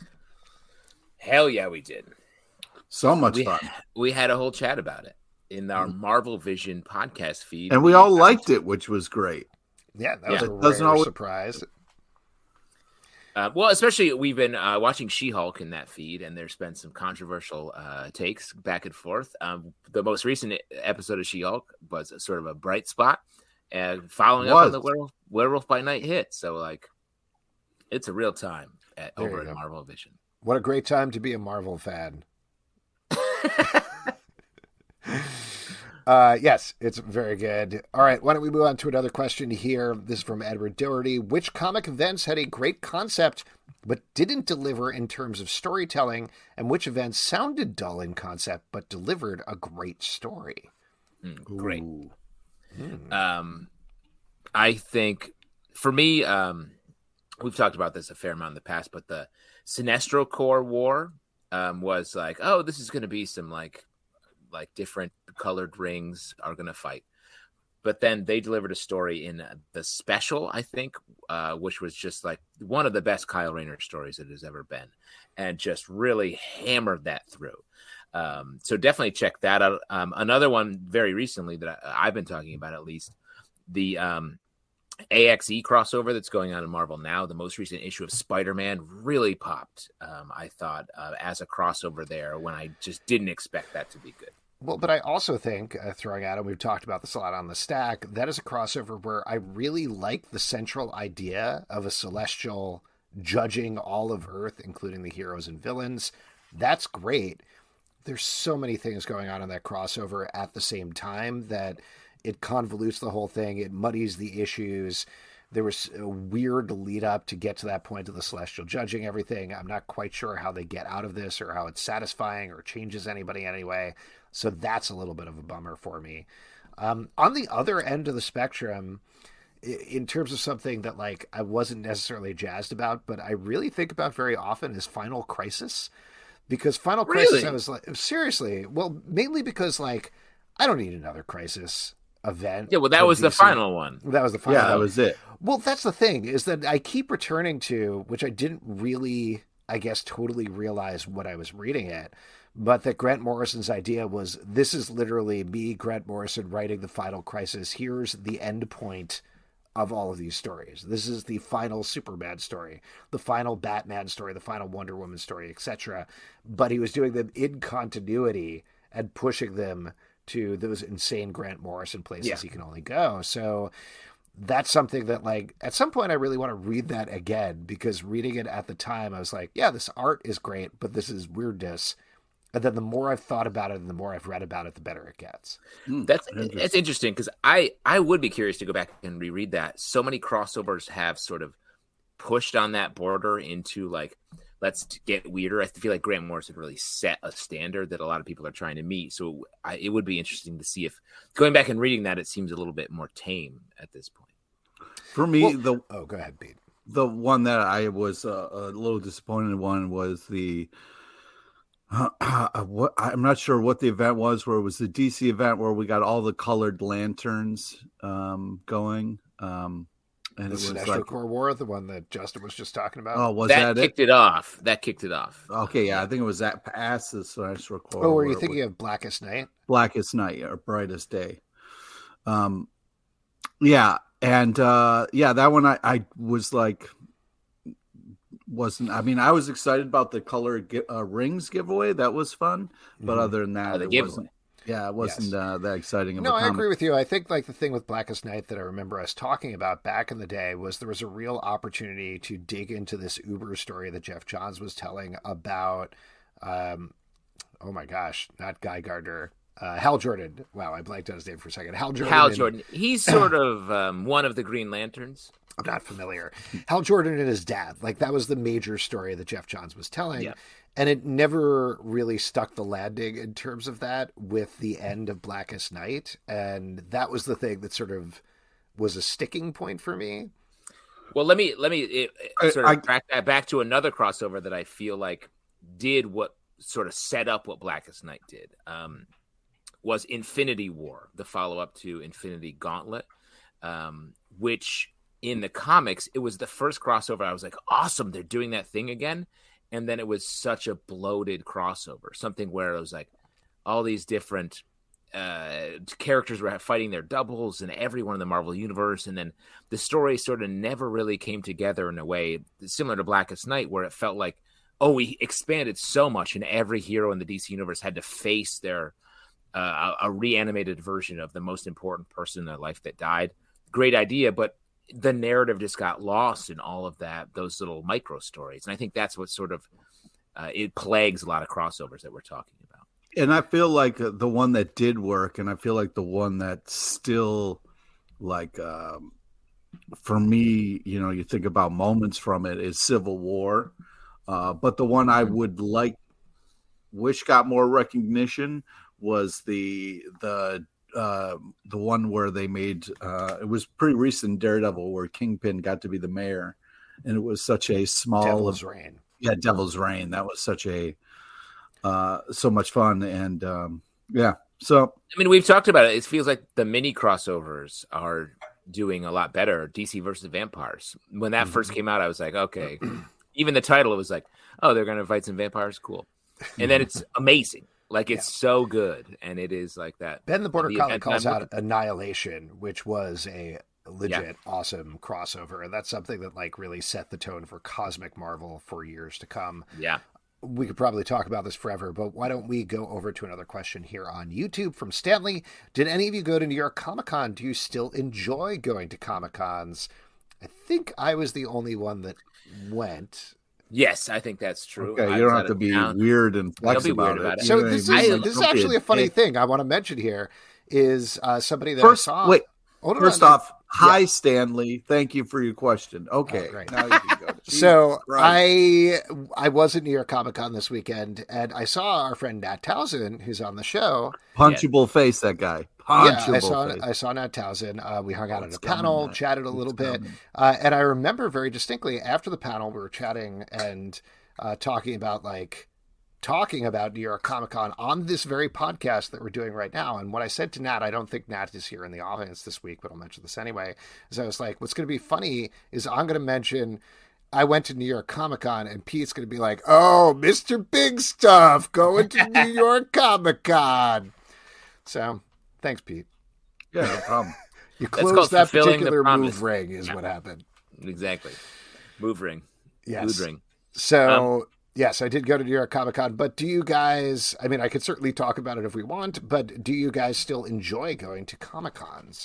Hell yeah, we did. So much fun. We had a whole chat about it in our Marvel Vision podcast feed. And we all liked it, which was great. Yeah, that was a rare surprise. Well, especially we've been watching She-Hulk in that feed, and there's been some controversial takes back and forth. The most recent episode of She-Hulk was sort of a bright spot, and following up on the Werewolf by Night hit. So, like, it's a real time over at Marvel Vision. What a great time to be a Marvel fan. Yes, it's very good. All right, why don't we move on to another question here? This is from Edward Doherty. Which comic events had a great concept but didn't deliver in terms of storytelling, and which events sounded dull in concept but delivered a great story? Great. I think, for me, we've talked about this a fair amount in the past, but the Sinestro Corps War was like, oh, this is going to be some like different colored rings are going to fight. But then they delivered a story in the special, I think, which was just like one of the best Kyle Rayner stories that has ever been, and just really hammered that through. So definitely check that out. Another one very recently that I've been talking about, at least, the AXE crossover that's going on in Marvel now. The most recent issue of Spider-Man really popped, I thought, as a crossover there, when I just didn't expect that to be good. Well, but I also think, throwing out, and we've talked about this a lot on the stack, that is a crossover where I really like the central idea of a Celestial judging all of Earth, including the heroes and villains. That's great. There's so many things going on in that crossover at the same time that it convolutes the whole thing. It muddies the issues. There was a weird lead up to get to that point of the Celestial judging everything. I'm not quite sure how they get out of this or how it's satisfying or changes anybody anyway. So that's a little bit of a bummer for me. On the other end of the spectrum, in terms of something that like I wasn't necessarily jazzed about, but I really think about very often, is Final Crisis. Because Final Crisis, I was like, seriously, well, mainly because like I don't need another Crisis event. Yeah, well, that was the final one. That was the final. Yeah, that was it. Well, that's the thing, is that I keep returning to, which I didn't really, I guess, totally realize what I was reading it, but that Grant Morrison's idea was, this is literally me, Grant Morrison, writing the Final Crisis. Here's the end point of all of these stories. This is the final Superman story, the final Batman story, the final Wonder Woman story, etc. But he was doing them in continuity and pushing them to those insane Grant Morrison places he can only go. So that's something that, like, at some point I really want to read that again, because reading it at the time, I was like, yeah, this art is great, but this is weirdness. And then the more I've thought about it and the more I've read about it, the better it gets. That's interesting, because I would be curious to go back and reread that. So many crossovers have sort of pushed on that border into, like, let's get weirder. I feel like Grant Morrison really set a standard that a lot of people are trying to meet. So it would be interesting to see if, going back and reading that, it seems a little bit more tame at this point. For me, go ahead, Pete. The one that I was a little disappointed in was the I'm not sure what the event was, where it was the DC event where we got all the colored lanterns going. And the it was Sinestro Corps War, the one that Justin was just talking about. Oh, was that it? Kicked it off. That kicked it off. Okay, yeah, I think it was that past the Sinestro Corps. Oh, were you thinking of Blackest Night? Blackest Night or Brightest Day. Yeah, and that one I was like, I was excited about the color rings giveaway. That was fun, but other than that, it wasn't. Yeah, it wasn't that exciting. Of a comic. I agree with you. I think like the thing with Blackest Night that I remember us talking about back in the day was there was a real opportunity to dig into this Uber story that Jeff Johns was telling about, oh my gosh, not Guy Gardner, Hal Jordan. Wow, I blanked on his name for a second. Hal Jordan. He's sort of one of the Green Lanterns. I'm not familiar. Hal Jordan and his dad. Like, that was the major story that Jeff Johns was telling. Yeah. And it never really stuck the landing in terms of that with the end of Blackest Night. And that was the thing that sort of was a sticking point for me. Well, let me sort of track that back to another crossover that I feel like did what sort of set up what Blackest Night did. Was Infinity War, the follow-up to Infinity Gauntlet, which in the comics, it was the first crossover. I was like, awesome, they're doing that thing again. And then it was such a bloated crossover, something where it was like all these different characters were fighting their doubles in every one of the Marvel universe, and then the story sort of never really came together in a way similar to Blackest Night, where it felt like, oh, we expanded so much, and every hero in the DC universe had to face their a reanimated version of the most important person in their life that died. Great idea, but the narrative just got lost in all of those little micro stories, and I think that's what sort of it plagues a lot of crossovers that we're talking about. And I feel like the one that did work, and I feel like the one that still, like, for me, you think about moments from it, is Civil War. But the one I would wish got more recognition was the one where they made it was pretty recent, Daredevil, where Kingpin got to be the mayor, and it was such a small Devil's Reign. Yeah, Devil's Reign. That was such a so much fun, and So I mean, we've talked about it. It feels like the mini crossovers are doing a lot better. DC versus Vampires. When that first came out, I was like, okay. Even the title, it was like, oh, they're going to fight some vampires, cool. And then it's amazing. Like, it's so good, and it is like that. Ben the Border Collie calls out Annihilation, which was a legit awesome crossover, and that's something that like really set the tone for Cosmic Marvel for years to come. Yeah. We could probably talk about this forever, but why don't we go over to another question here on YouTube from Stanley. Did any of you go to New York Comic Con? Do you still enjoy going to Comic Cons? I think I was the only one that went. Yes, I think that's true. Okay, you don't have to be weird and flexible about it. So this is actually a funny thing I want to mention here is somebody that I saw. Wait, first off, hi, Stanley. Thank you for your question. Okay. Oh, now you can go. So I was at New York Comic Con this weekend, and I saw our friend Nat Townsend, who's on the show. Punchable face, that guy. Punchable face. I saw Nat Townsend. We hung out at a panel, chatted a little bit. And I remember very distinctly after the panel, we were chatting and talking about New York Comic Con on this very podcast that we're doing right now. And what I said to Nat, I don't think Nat is here in the audience this week, but I'll mention this anyway, is I was like, what's going to be funny is I'm going to mention I went to New York Comic Con, and Pete's going to be like, oh, Mr. Big Stuff going to New York Comic Con. So thanks, Pete. Yeah, no problem. You closed that particular move ring is what happened. Exactly. Move ring. Yes. Mood ring. So... yes, I did go to New York Comic Con, but do you guys, I mean, I could certainly talk about it if we want, but do you guys still enjoy going to Comic Cons?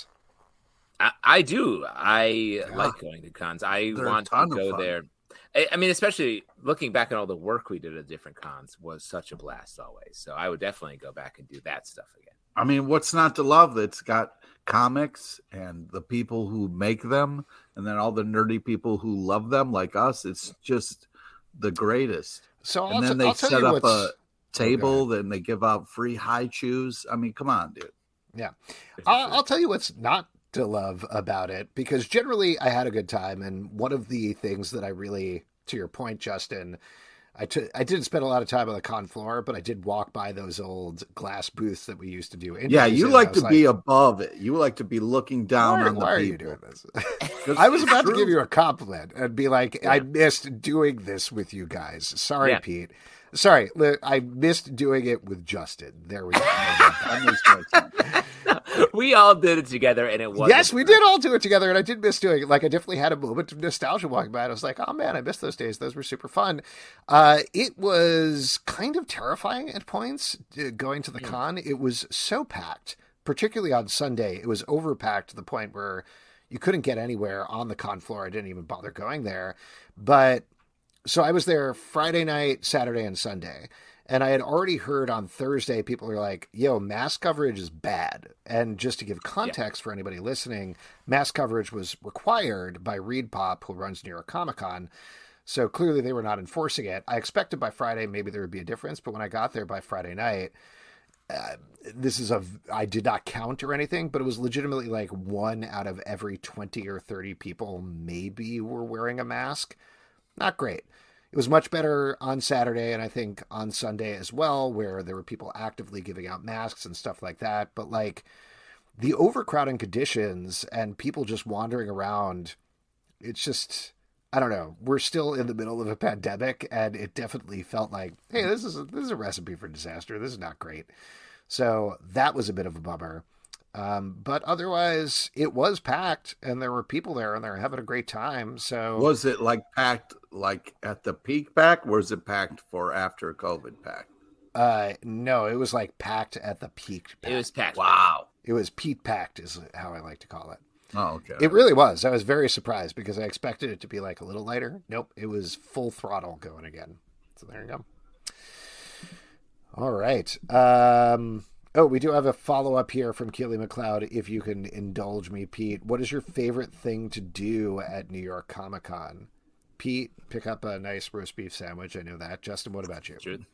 I do. I like going to cons. I want to go there. I mean, especially looking back at all the work we did at different cons was such a blast always. So I would definitely go back and do that stuff again. I mean, what's not to love? It's got comics and the people who make them, and then all the nerdy people who love them like us. It's just the greatest. So and then they set up a table, then they give out free high chews. I mean, come on, dude. Yeah. I'll tell you what's not to love about it, because generally I had a good time. And one of the things that I really, to your point, Justin, I didn't spend a lot of time on the con floor, but I did walk by those old glass booths that we used to do. Yeah, you like to be above it. You like to be looking down on the people. Why are you doing this? I was about to give you a compliment and be like, I missed doing this with you guys. Sorry, Pete. Sorry, I missed doing it with Justin. There we go. We all did it together, and it was. Yes, we did all do it together, and I did miss doing it. Like, I definitely had a moment of nostalgia walking by, and I was like, oh man, I missed those days. Those were super fun. It was kind of terrifying at points going to the con. It was so packed, particularly on Sunday. It was overpacked to the point where you couldn't get anywhere on the con floor. I didn't even bother going there. But so I was there Friday night, Saturday, and Sunday. And I had already heard on Thursday, people are like, yo, mass coverage is bad. And just to give context for anybody listening, mass coverage was required by ReedPop, who runs New York Comic Con. So clearly they were not enforcing it. I expected by Friday maybe there would be a difference. But when I got there by Friday night, I did not count or anything, but it was legitimately like 1 out of every 20 or 30 people maybe were wearing a mask. Not great. It was much better on Saturday, and I think on Sunday as well, where there were people actively giving out masks and stuff like that. But like the overcrowding conditions and people just wandering around, it's just, I don't know. We're still in the middle of a pandemic, and it definitely felt like, hey, this is a recipe for disaster. This is not great. So that was a bit of a bummer. But otherwise, it was packed, and there were people there, and they were having a great time. So was it like packed like at the peak pack, or was it packed for after COVID pack? No, it was like packed at the peak pack. It was packed. Wow. It was Pete packed is how I like to call it. Oh, okay. It really was. I was very surprised because I expected it to be like a little lighter. Nope, it was full throttle going again. So there you go. All right. We do have a follow-up here from Keely McLeod. If you can indulge me, Pete, what is your favorite thing to do at New York Comic Con? Pete, pick up a nice roast beef sandwich. I know that. Justin, what about you? Sure.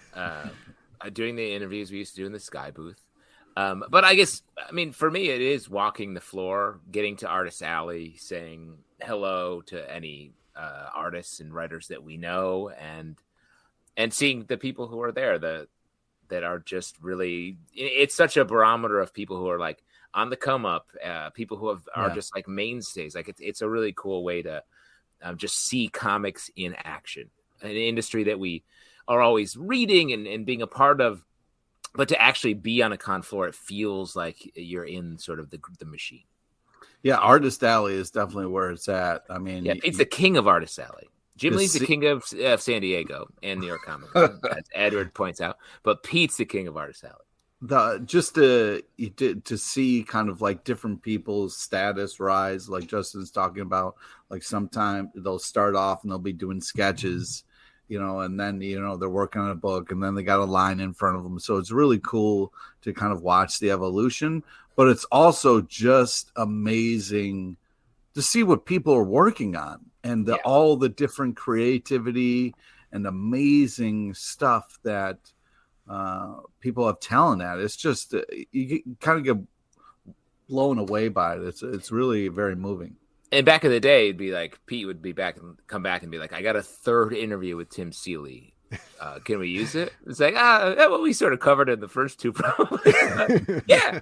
During the interviews we used to do in the Sky booth. But I guess, for me, it is walking the floor, getting to Artist Alley, saying hello to any artists and writers that we know, and seeing the people who are there that are just really, it's such a barometer of people who are like on the come up, people who are just like mainstays. Like it's a really cool way to just see comics in action, an industry that we are always reading and being a part of, but to actually be on a con floor, it feels like you're in sort of the machine. Yeah, Artist Alley is definitely where it's at. Pete's the king of Artist Alley. Jim Lee's the king of San Diego and New York Comic Con, as Edward points out. But Pete's the king of Artist Alley. Just to see kind of like different people's status rise, like Justin's talking about, like sometime they'll start off and they'll be doing sketches, and then, they're working on a book and then they got a line in front of them. So it's really cool to kind of watch the evolution, but it's also just amazing to see what people are working on and all the different creativity and amazing stuff that people have talent at. It's just, you kind of get blown away by it. It's really very moving. And back in the day, it'd be like Pete would come back and be like, I got a third interview with Tim Seeley. Can we use it? It's like, well, we sort of covered it in the first two, probably. Yeah.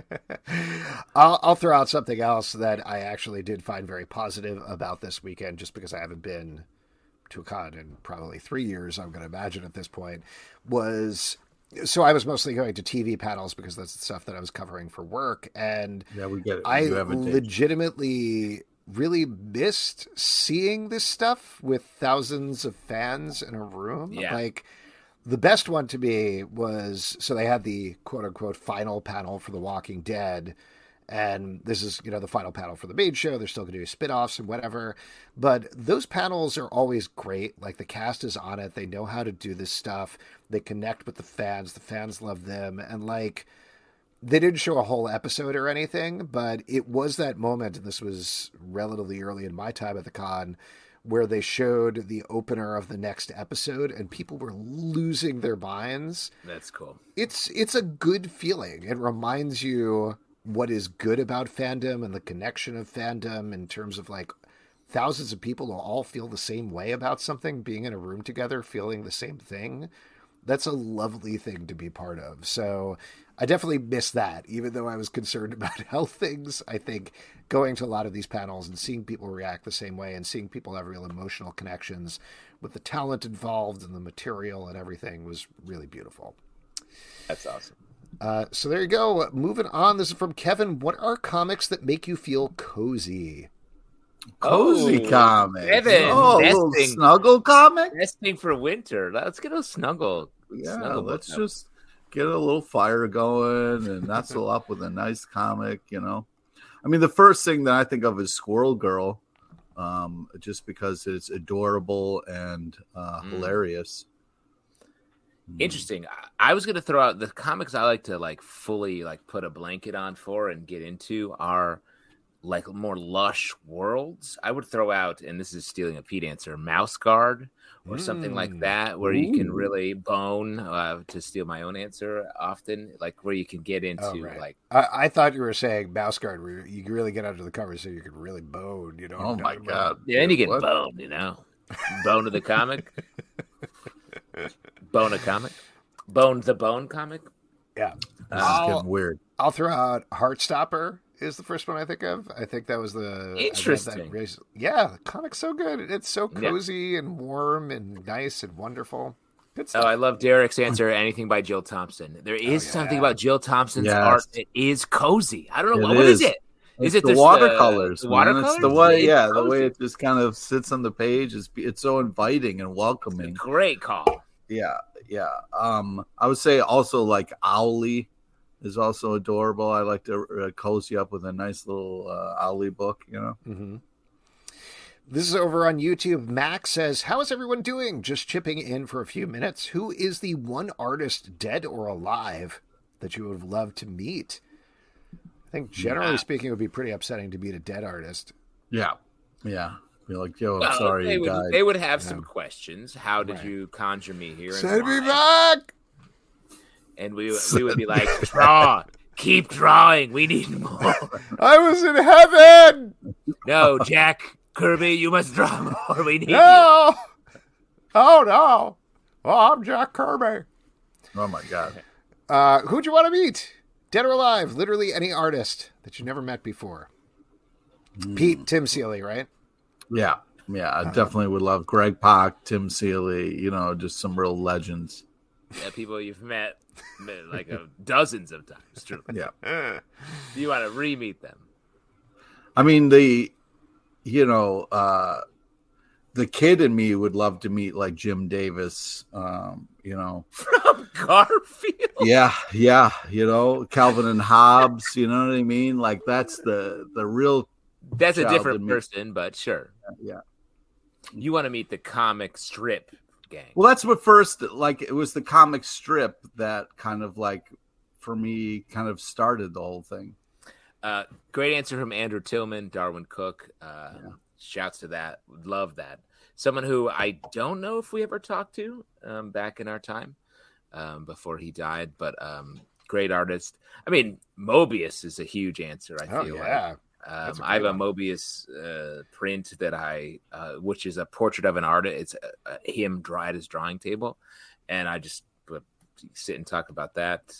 I'll throw out something else that I actually did find very positive about this weekend, just because I haven't been to a con in probably 3 years, I'm going to imagine at this point, so I was mostly going to TV panels because that's the stuff that I was covering for work. And we get it. I legitimately really missed seeing this stuff with thousands of fans in a room. Yeah. Like, the best one to me was, so they had the quote unquote final panel for The Walking Dead. And this is, the final panel for the main show. They're still going to do spin-offs and whatever. But those panels are always great. Like, the cast is on it. They know how to do this stuff. They connect with the fans. The fans love them. And, like, they didn't show a whole episode or anything, but it was that moment, and this was relatively early in my time at the con, where they showed the opener of the next episode, and people were losing their minds. That's cool. It's a good feeling. It reminds you what is good about fandom and the connection of fandom in terms of, like, thousands of people will all feel the same way about something, being in a room together, feeling the same thing. That's a lovely thing to be part of. So I definitely miss that, even though I was concerned about health things. I think going to a lot of these panels and seeing people react the same way and seeing people have real emotional connections with the talent involved and the material and everything was really beautiful. That's awesome. So there you go. Moving on. This is from Kevin. What are comics that make you feel cozy? Cozy comics. Kevin, a little snuggle comic. Nesting for winter. Let's get a snuggle. Let's just get a little fire going and nestle up with a nice comic. The first thing that I think of is Squirrel Girl, just because it's adorable and hilarious. Interesting. I was going to throw out the comics I like to fully put a blanket on for and get into are like more lush worlds. I would throw out, and this is stealing a Pete answer, Mouse Guard or something like that, where you can really bone, to steal my own answer often, like where you can get into I thought you were saying Mouse Guard, where you can really get under the covers so you can really bone, Oh my God. Yeah, and you get boned, Bone of the comic. Bone a comic. Bone the Bone comic. Yeah. This is getting weird. I'll throw out Heartstopper is the first one I think of. I think that was the... Interesting. Yeah, the comic's so good. It's so cozy and warm and nice and wonderful. I love Derek's answer. Anything by Jill Thompson. There is something about Jill Thompson's art that is cozy. I don't know what is it. Is it the watercolors? The watercolors? It's the way, the way it just kind of sits on the page. It's so inviting and welcoming. Great call. Yeah. I would say also like Owly is also adorable. I like to cozy up with a nice little Owly book, you know. Mm-hmm. This is over on YouTube. Max says, how is everyone doing? Just chipping in for a few minutes. Who is the one artist, dead or alive, that you would have loved to meet? I think generally speaking, it would be pretty upsetting to meet a dead artist. Yeah. Be like, yo, I'm sorry you died. They would have some questions. How did you conjure me here? Send me back! And we would be like, draw. Keep drawing. We need more. I was in heaven! No, Jack Kirby, you must draw more. We need you. Oh, no. Well, I'm Jack Kirby. Oh, my God. Who'd you want to meet? Dead or alive? Literally any artist that you never met before. Pete, Tim Seeley, right? Yeah. I definitely would love Greg Pak, Tim Seeley, just some real legends. Yeah, people you've met like dozens of times. True. Yeah. You want to re-meet them? I mean, the kid in me would love to meet like Jim Davis, from Garfield. Yeah. Calvin and Hobbes, you know what I mean? Like that's the real. That's a different person, but sure. Yeah. You want to meet the comic strip gang. Well, that's what first, like, it was the comic strip that kind of like, for me, kind of started the whole thing. Great answer from Andrew Tillman, Darwin Cook. Shouts to that. Would love that. Someone who I don't know if we ever talked to back in our time before he died, but great artist. I mean, Mobius is a huge answer, I feel like. I have a Mobius print that which is a portrait of an artist. It's him at his drawing table, and I just sit and talk about that.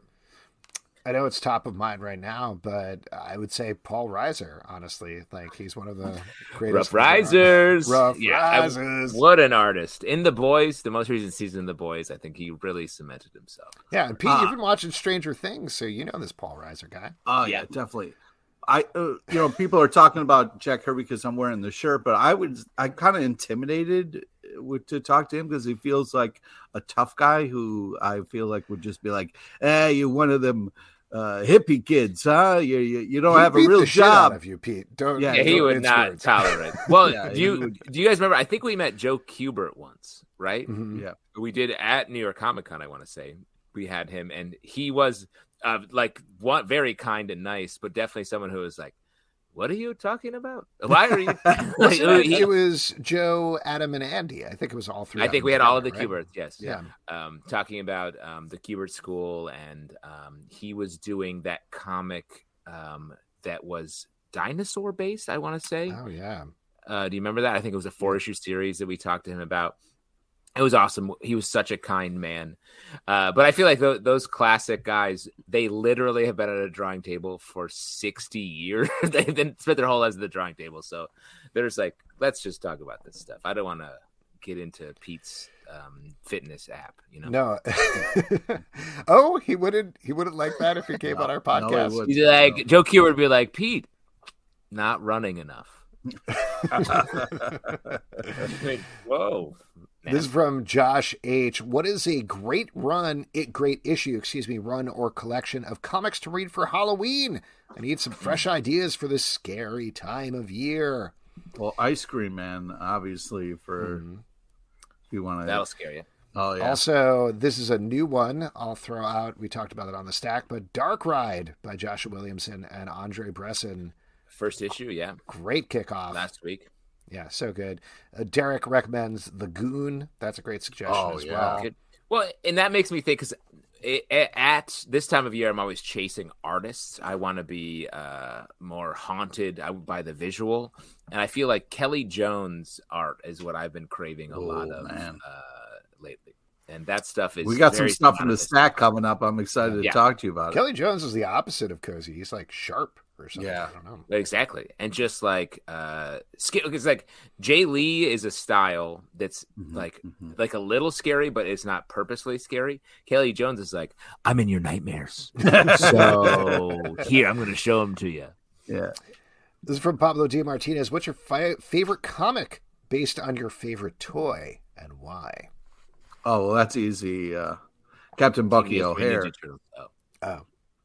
I know it's top of mind right now, but I would say Paul Reiser, honestly. Like, he's one of the greatest. Rough Risers. Risers. What an artist. In The Boys, the most recent season of The Boys, I think he really cemented himself. Yeah, and Pete, you've been watching Stranger Things, so you know this Paul Reiser guy. Oh, yeah, definitely. People are talking about Jack Kirby because I'm wearing the shirt, but I'm kind of intimidated to talk to him because he feels like a tough guy who I feel like would just be like, "Hey, you're one of them hippie kids, huh? You don't have a real job." Out of you, Pete. He would not tolerate. Well, do you guys remember? I think we met Joe Kubert once, right? Mm-hmm. Yeah, we did at New York Comic Con. I want to say we had him, and he was. Very kind and nice, but definitely someone who was like, "What are you talking about? Why are you?" It was Joe, Adam, and Andy. I think it was all three. I think we had all of the Kuberts. Yes. Yeah. Talking about the Kubert School, and he was doing that comic that was dinosaur based. I want to say. Oh yeah. Do you remember that? I think it was a 4-issue series that we talked to him about. It was awesome. He was such a kind man. But I feel like those classic guys, they literally have been at a drawing table for 60 years. They've been spent their whole lives at the drawing table. So they're just like, let's just talk about this stuff. I don't want to get into Pete's fitness app, No. Oh, he wouldn't like that if he came on our podcast. No, he's like, Joe Q would be like, Pete, not running enough. Whoa. Man. This is from Josh H. What is a great issue or collection of comics to read for Halloween? I need some fresh ideas for this scary time of year. Well, Ice Cream Man, obviously, if you want to. That'll scare you. Oh, yeah. Also, this is a new one I'll throw out. We talked about it on the stack, but Dark Ride by Joshua Williamson and Andre Bresson. First issue, yeah. Great kickoff. Last week. Yeah, so good. Derek recommends The Goon. That's a great suggestion as well. Good. Well, and that makes me think, because at this time of year, I'm always chasing artists. I want to be more haunted by the visual. And I feel like Kelly Jones art is what I've been craving a lot of lately. And that stuff is. We got some stuff in the stack coming up. I'm excited to talk to you about it. Kelly Jones is the opposite of cozy. He's like sharp, or something. Yeah. I don't know. Exactly. And just like it's like Jay Lee is a style that's like a little scary, but it's not purposely scary. Kelly Jones is like, I'm in your nightmares. So here, I'm going to show them to you. Yeah. This is from Pablo D. Martinez. What's your favorite comic based on your favorite toy and why? Oh, well, that's easy. Captain Bucky Teenage O'Hare. Mutant Ninja Turtles. Oh.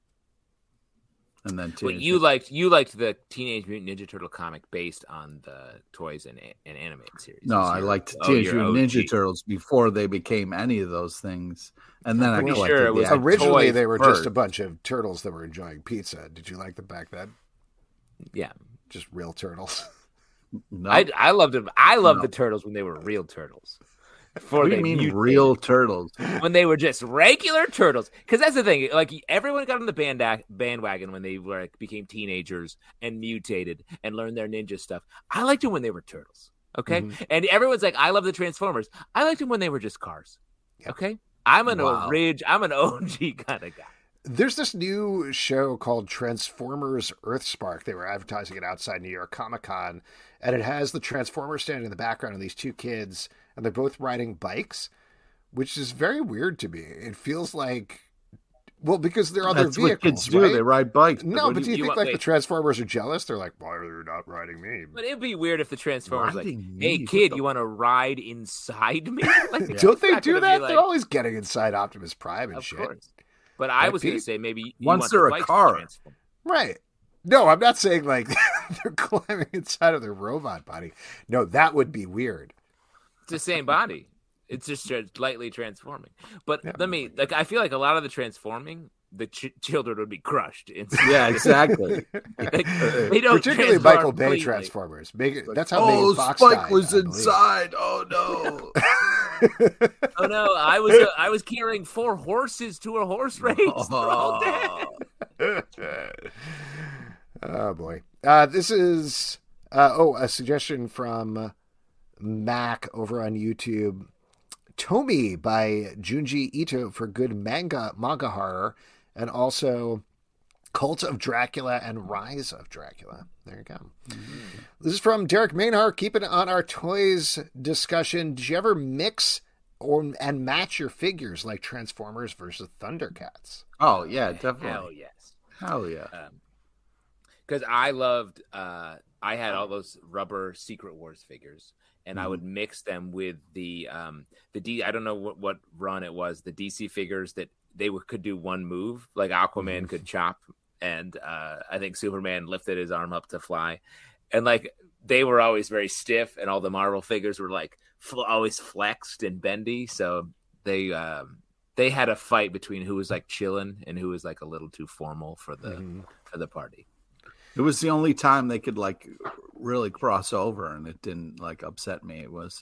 And then But you liked the Teenage Mutant Ninja Turtle comic based on the toys and animated series. No, I liked Teenage Mutant Ninja Turtles before they became any of those things. And then I collected sure it was originally they were first. just a bunch of turtles that were enjoying pizza. Did you like them back then? Yeah. Just real turtles. No. I loved them. I loved the turtles when they were real turtles. What do you mean real turtles? When they were just regular turtles. Because that's the thing. Like, everyone got on the bandwagon when they became teenagers and mutated and learned their ninja stuff. I liked it when they were turtles. Okay? Mm-hmm. And everyone's like, I love the Transformers. I liked them when they were just cars. Yep. Okay? I'm an OG kind of guy. There's this new show called Transformers Earthspark. They were advertising it outside New York Comic-Con, and it has the Transformers standing in the background of these two kids, and they're both riding bikes, which is very weird to me. It feels like, well, because they're other vehicles, what kids do. Right? They ride bikes. No, but do you think the Transformers are jealous? They're like, why are they not riding me? But it'd be weird if the Transformers hey, kid, you want to ride inside me? Like, don't they do that? They're always getting inside Optimus Prime and shit. Course. But I was going to say maybe once they're a car, right? No, I'm not saying like they're climbing inside of their robot body. No, that would be weird. It's the same body. It's just lightly transforming. But I feel like a lot of the transforming, the children would be crushed. Yeah, exactly. They don't particularly Michael Bay Transformers. That's how Megan Fox Spike died, was inside. Oh no. Oh no! I was carrying 4 horses to a horse race. They're all dead. Oh boy! This is a suggestion from Mac over on YouTube. Tomi by Junji Ito for good manga horror, and also Cult of Dracula and Rise of Dracula. There you go. Mm-hmm. This is from Derek Mainhart. Keeping it on our toys discussion. Did you ever mix and match your figures like Transformers versus Thundercats? Oh yeah, definitely. Hell yes. Hell yeah. Because I loved. I had all those rubber Secret Wars figures, and I would mix them with the I don't know what run it was. The DC figures that they could do one move, like Aquaman could chop. And I think Superman lifted his arm up to fly. And like they were always very stiff, and all the Marvel figures were like always flexed and bendy. So they had a fight between who was like chilling and who was like a little too formal for the party. It was the only time they could like really cross over, and it didn't like upset me. It was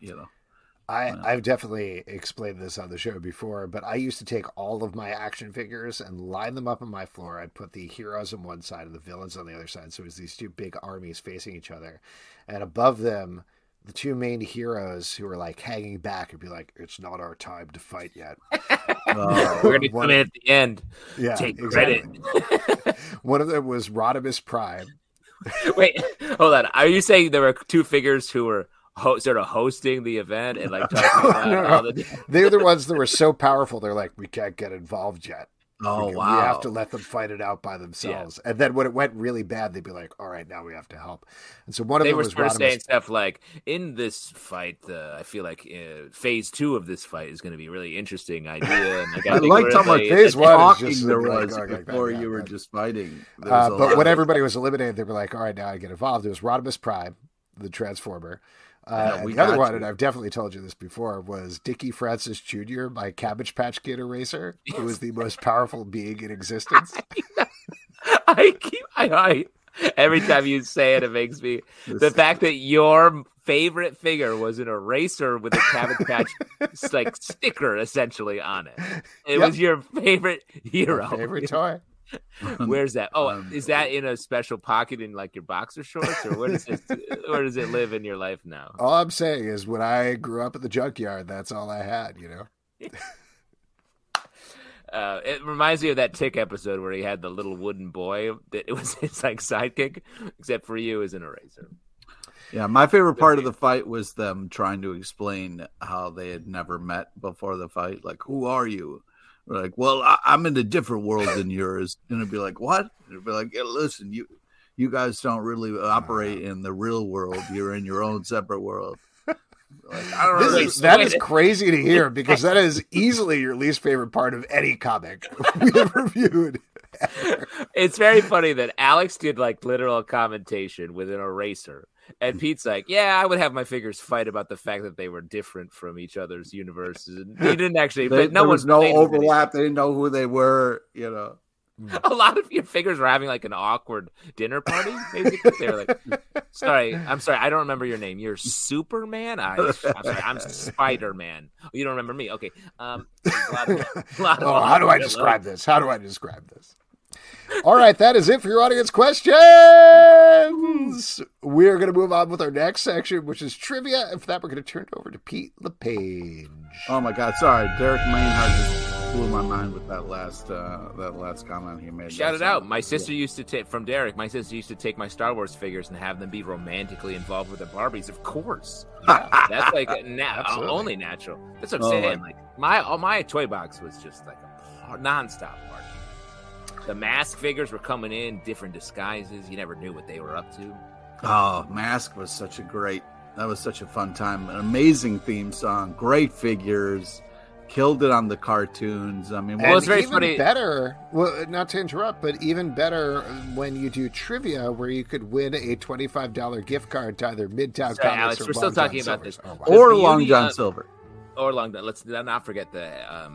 I've definitely explained this on the show before, but I used to take all of my action figures and line them up on my floor. I'd put the heroes on one side and the villains on the other side. So it was these two big armies facing each other. And above them, the two main heroes who were like hanging back would be like, it's not our time to fight yet. We're going to come in at the end. Yeah, take credit. One of them was Rodimus Prime. Wait, hold on. Are you saying there were two figures who were sort of hosting the event and like talking about all the... They're the ones that were so powerful. They're like, we can't get involved yet. Oh, wow. We have to let them fight it out by themselves. Yeah. And then when it went really bad, they'd be like, all right, now we have to help. And so one of them was sort of saying stuff like, in this fight, I feel like phase 2 of this fight is going to be a really interesting idea. And I liked how much phase 1 talking there was before you were just fighting. But when everybody was eliminated, they were like, all right, now I get involved. It was Rodimus Prime, the Transformer. And the other one, and I've definitely told you this before, was Dickie Francis Jr., my Cabbage Patch Kid eraser, who was the most powerful being in existence. Every time you say it, it makes me... The fact that your favorite figure was an eraser with a Cabbage Patch like sticker, essentially, on it. It was your favorite hero. My favorite toy. Where's that? Oh, is that in a special pocket in like your boxer shorts, or where does it live in your life now? All I'm saying is, when I grew up at the junkyard, that's all I had. You It reminds me of that Tick episode where he had the little wooden boy that it was his like sidekick, except for you as an eraser. Yeah, my favorite part of the fight was them trying to explain how they had never met before the fight. Like, who are you? We're like, well, I'm in a different world than yours. And it'd be like, what? It'd be like, yeah, listen, you guys don't really operate in the real world. You're in your own separate world. Like, I don't know. That is crazy to hear because that is easily your least favorite part of any comic we have reviewed. It's very funny that Alex did like literal commentation with an eraser. And Pete's like, yeah, I would have my figures fight about the fact that they were different from each other's universes. And he didn't actually, but there was no overlap. They didn't know who they were, you know. A lot of your figures were having like an awkward dinner party. Basically, they were like, I'm sorry, I don't remember your name. You're Superman? I'm sorry, I'm Spider-Man. Oh, you don't remember me? Okay. How do I describe this? How do I describe this? All right, that is it for your audience questions. We're going to move on with our next section, which is trivia. And for that, we're going to turn it over to Pete LePage. Oh my God, sorry, Derek Maynard just blew my mind with that last comment he made. Shout it out. My sister used to take from Derek. My sister used to take my Star Wars figures and have them be romantically involved with the Barbies. Of course, that's like only natural. That's what I'm saying. Like my toy box was just like a nonstop party. The Mask figures were coming in, different disguises. You never knew what they were up to. Oh, Mask was such a fun time. An amazing theme song, great figures, killed it on the cartoons. I mean, well, it's very funny. Better, well, not to interrupt, but even better when you do trivia where you could win a $25 gift card to either Midtown Comics Alex, or we're still talking about this. Oh, wow. Or Long John Silver. Or Long John. Let's not forget the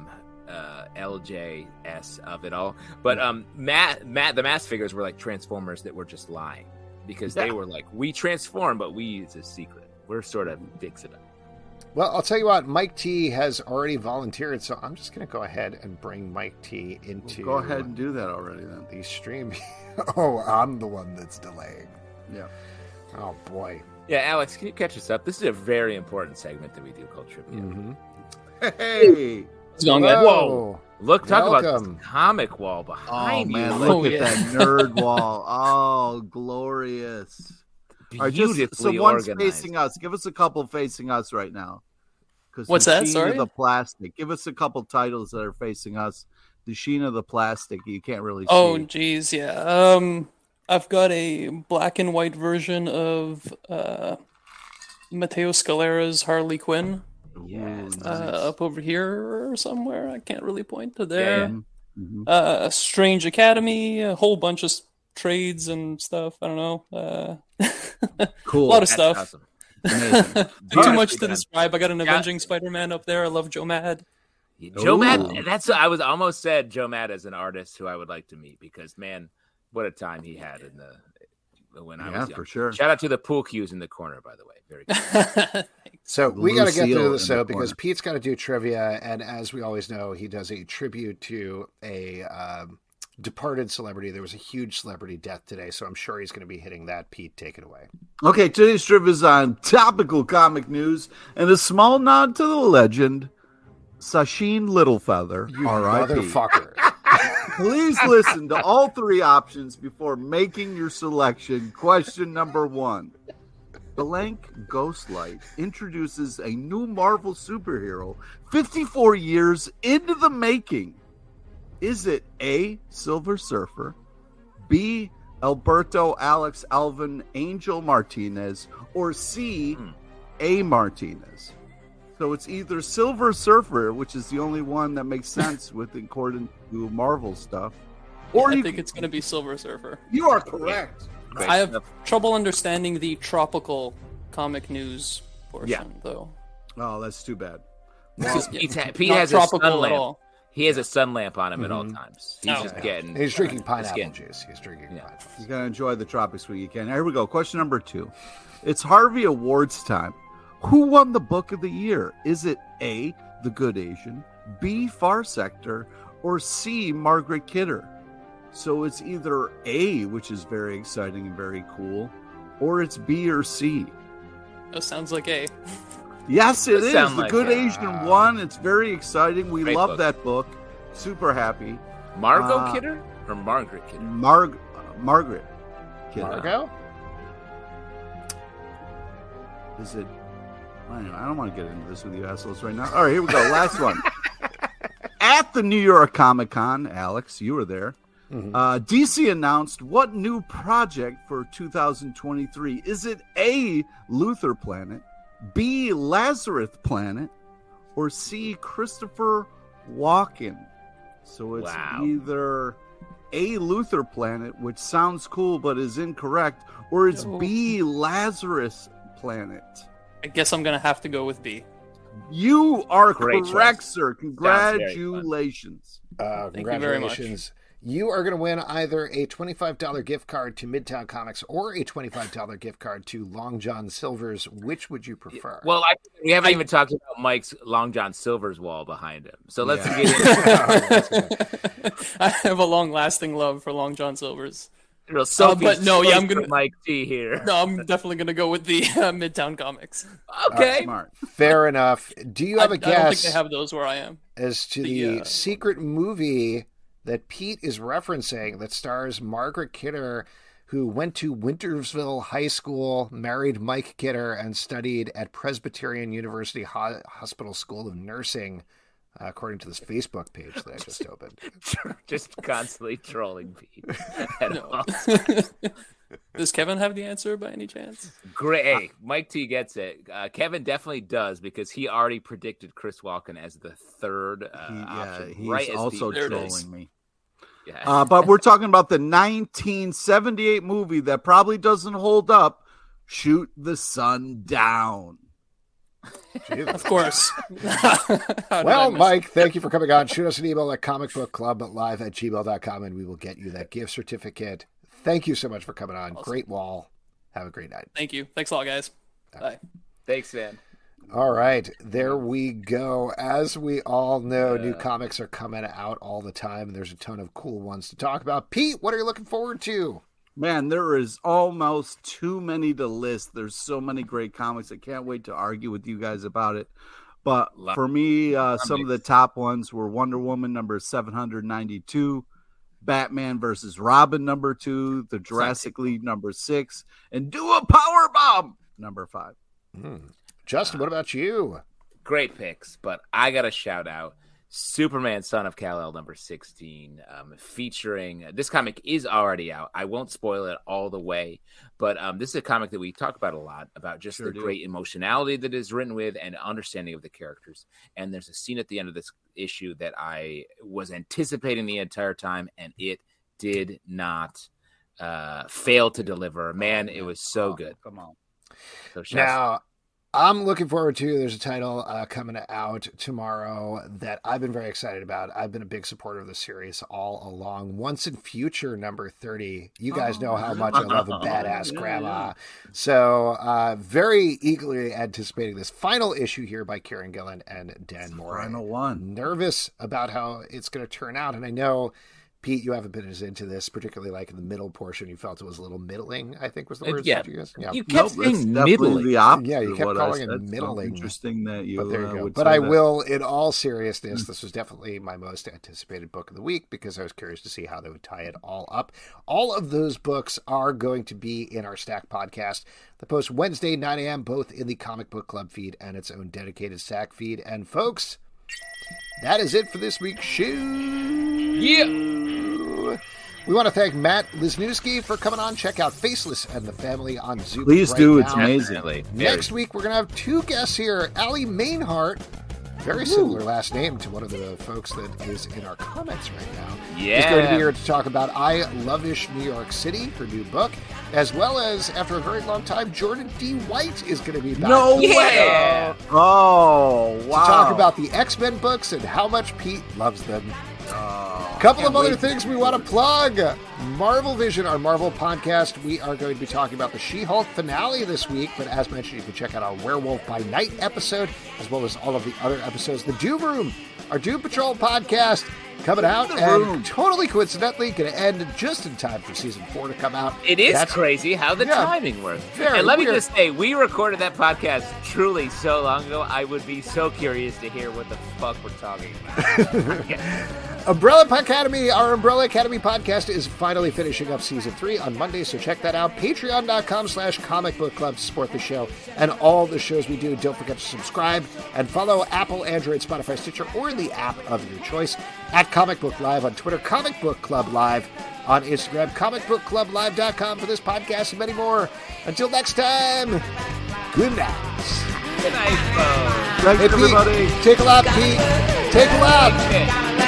LJS of it all. But the Mask figures were like Transformers that were just lying because they were like, we transform, but we use a secret. We're sort of fixing it. Well, I'll tell you what, Mike T has already volunteered, so I'm just going to go ahead and bring Mike T into... Well, go ahead and do that already then. The stream. Oh, I'm the one that's delaying. Yeah. Oh, boy. Yeah, Alex, can you catch us up? This is a very important segment that we do called Trivia. Mm-hmm. Hey! Whoa! Look, talk about this comic wall behind you. Man, look at that nerd wall. Oh, glorious. Beautifully so one's facing us. Give us a couple facing us right now. What's that? Sorry? The plastic. Give us a couple titles that are facing us. The sheen of the plastic. You can't really see. Oh, geez, yeah. I've got a black and white version of Matteo Scalera's Harley Quinn. Yes. Up over here somewhere. I can't really point to there. Yeah. Mm-hmm. Strange Academy, a whole bunch of trades and stuff. I don't know. Cool. A lot of stuff. Awesome. Too much to describe. I got an Avenging Spider-Man up there. I love Joe Mad. Joe Mad. I was almost said Joe Mad as an artist who I would like to meet because, man, what a time he had when I was young. For sure. Shout out to the pool cues in the corner, by the way. Very good. So we got to get through this show because Pete's got to do trivia, and as we always know, he does a tribute to a departed celebrity. There was a huge celebrity death today, so I'm sure he's going to be hitting that. Pete, take it away. Okay, today's trivia is on topical comic news and a small nod to the legend, Sacheen Littlefeather, R.I.P. Motherfucker. Please listen to all three options before making your selection. Question number 1. Blank Ghostlight introduces a new Marvel superhero 54 years into the making. Is it A, Silver Surfer, B, Alberto Alex Alvin Angel Martinez, or C, A Martinez? So it's either Silver Surfer, which is the only one that makes sense according to Marvel stuff, or I think it's going to be Silver Surfer. You are correct. I have trouble understanding the tropical comic news portion, though. Oh, that's too bad. Pete has a sun lamp. He has a sun lamp on him at all times. He's He's drinking pineapple juice. He's drinking pineapple. You gotta enjoy the tropics when you can. Here we go. Question number 2. It's Harvey Awards time. Who won the book of the year? Is it A, The Good Asian, B, Far Sector, or C, Margaret Kidder? So it's either A, which is very exciting and very cool, or it's B or C. That sounds like A. Yes, it is. The like Good Asian won. It's very exciting. We love that book. Super happy. Margot Kidder or Margaret Kidder? Margaret Kidder. Margot? Is it? I don't want to get into this with you assholes right now. All right, here we go. Last one. At the New York Comic Con, Alex, you were there. Mm-hmm. DC announced what new project for 2023. Is it A, Luthor Planet, B, Lazarus Planet, or C, Christopher Walken? So it's either A, Luthor Planet, which sounds cool but is incorrect, or it's B, Lazarus Planet. I guess I'm going to have to go with B. You are correct, sir. Congratulations. Thank you very much. You are going to win either a $25 gift card to Midtown Comics or a $25 gift card to Long John Silver's. Which would you prefer? Well, we haven't even talked about Mike's Long John Silver's wall behind him. So let's get into I have a long-lasting love for Long John Silver's. But no, I'm gonna Mike T here. No, I'm definitely gonna go with the Midtown Comics. Okay, smart. Fair enough. Do you have a guess? I don't think they have those where I am. As to the secret movie that Pete is referencing that stars Margaret Kidder, who went to Wintersville High School, married Mike Kidder, and studied at Presbyterian University Hospital School of Nursing. According to this Facebook page that I just opened. Just constantly trolling Pete. Does Kevin have the answer by any chance? Great. Hey, Mike T gets it. Kevin definitely does because he already predicted Chris Walken as the third option. He's also trolling me. Yeah. But we're talking about the 1978 movie that probably doesn't hold up, Shoot the Sun Down. Of course. Well, Mike, thank you for coming on. Shoot us an email at comicbookclub@live@gmail.com and we will get you that gift certificate. Thank you so much for coming on. Awesome. Great wall. Have a great night. Thank you. Thanks a lot, guys. Bye. Thanks, man. All right. There we go. As we all know, new comics are coming out all the time. And there's a ton of cool ones to talk about. Pete, what are you looking forward to? Man, there is almost too many to list. There's so many great comics. I can't wait to argue with you guys about it. But for me, some of the top ones were Wonder Woman number 792, Batman versus Robin number 2, The Jurassic League number 6, and Do a Powerbomb number 5. Justin, what about you? Great picks, but I got to shout out Superman, Son of Kal-El, number 16, featuring this comic is already out. I won't spoil it all the way, but this is a comic that we talk about a lot, about just the great emotionality that is written with and understanding of the characters. And there's a scene at the end of this issue that I was anticipating the entire time, and it did not fail to deliver. Man, it was so good. Come on. So now, I'm looking forward to, there's a title coming out tomorrow that I've been very excited about. I've been a big supporter of the series all along. Once in Future, number 30. You guys know how much I love a badass grandma. So very eagerly anticipating this final issue here by Kieran Gillen and Dan Mora. Final one. Nervous about how it's going to turn out. And I know, Pete, you haven't been as into this, particularly like in the middle portion. You felt it was a little middling, I think was the word. Yeah. You kept saying middling. The opposite. Yeah, you kept calling it middling. middling. Interesting that you But there you go. would But say I that. will, in all seriousness, this was definitely my most anticipated book of the week because I was curious to see how they would tie it all up. All of those books are going to be in our Stack podcast. The post Wednesday, 9 a.m., both in the Comic Book Club feed and its own dedicated Stack feed. And folks, that is it for this week's show. Yeah. We want to thank Matt Lisnewski for coming on. Check out Faceless and the Family on Zoom. Please right do. now. It's amazing. Next week, we're going to have two guests here. Allie Mainhart, very similar last name to one of the folks that is in our comments right now. Yeah. Is going to be here to talk about I Love-ish New York City, her new book, as well as, after a very long time, Jordan D. White is going to be back. No way! Yeah. Oh, wow. To talk about the X-Men books and how much Pete loves them. A couple of other things we want to plug. Marvel Vision, our Marvel podcast. We are going to be talking about the She-Hulk finale this week, but as mentioned, you can check out our Werewolf by Night episode, as well as all of the other episodes. The Doom Room, our Doom Patrol podcast, coming out, and totally coincidentally going to end just in time for season 4 to come out. It is crazy how the timing works. And let me just say, we recorded that podcast truly so long ago, I would be so curious to hear what the fuck we're talking about. Umbrella Academy, our Umbrella Academy podcast is finally finishing up season 3 on Monday, so check that out. Patreon.com/Comic Book Club to support the show and all the shows we do. Don't forget to subscribe and follow Apple, Android, Spotify, Stitcher, or the app of your choice at Comic Book Live on Twitter, Comic Book Club Live on Instagram, comicbookclublive.com for this podcast and many more. Until next time, good night. Good night, folks. Thanks, Hey, Pete, everybody. take a lap, Pete. Take a lap.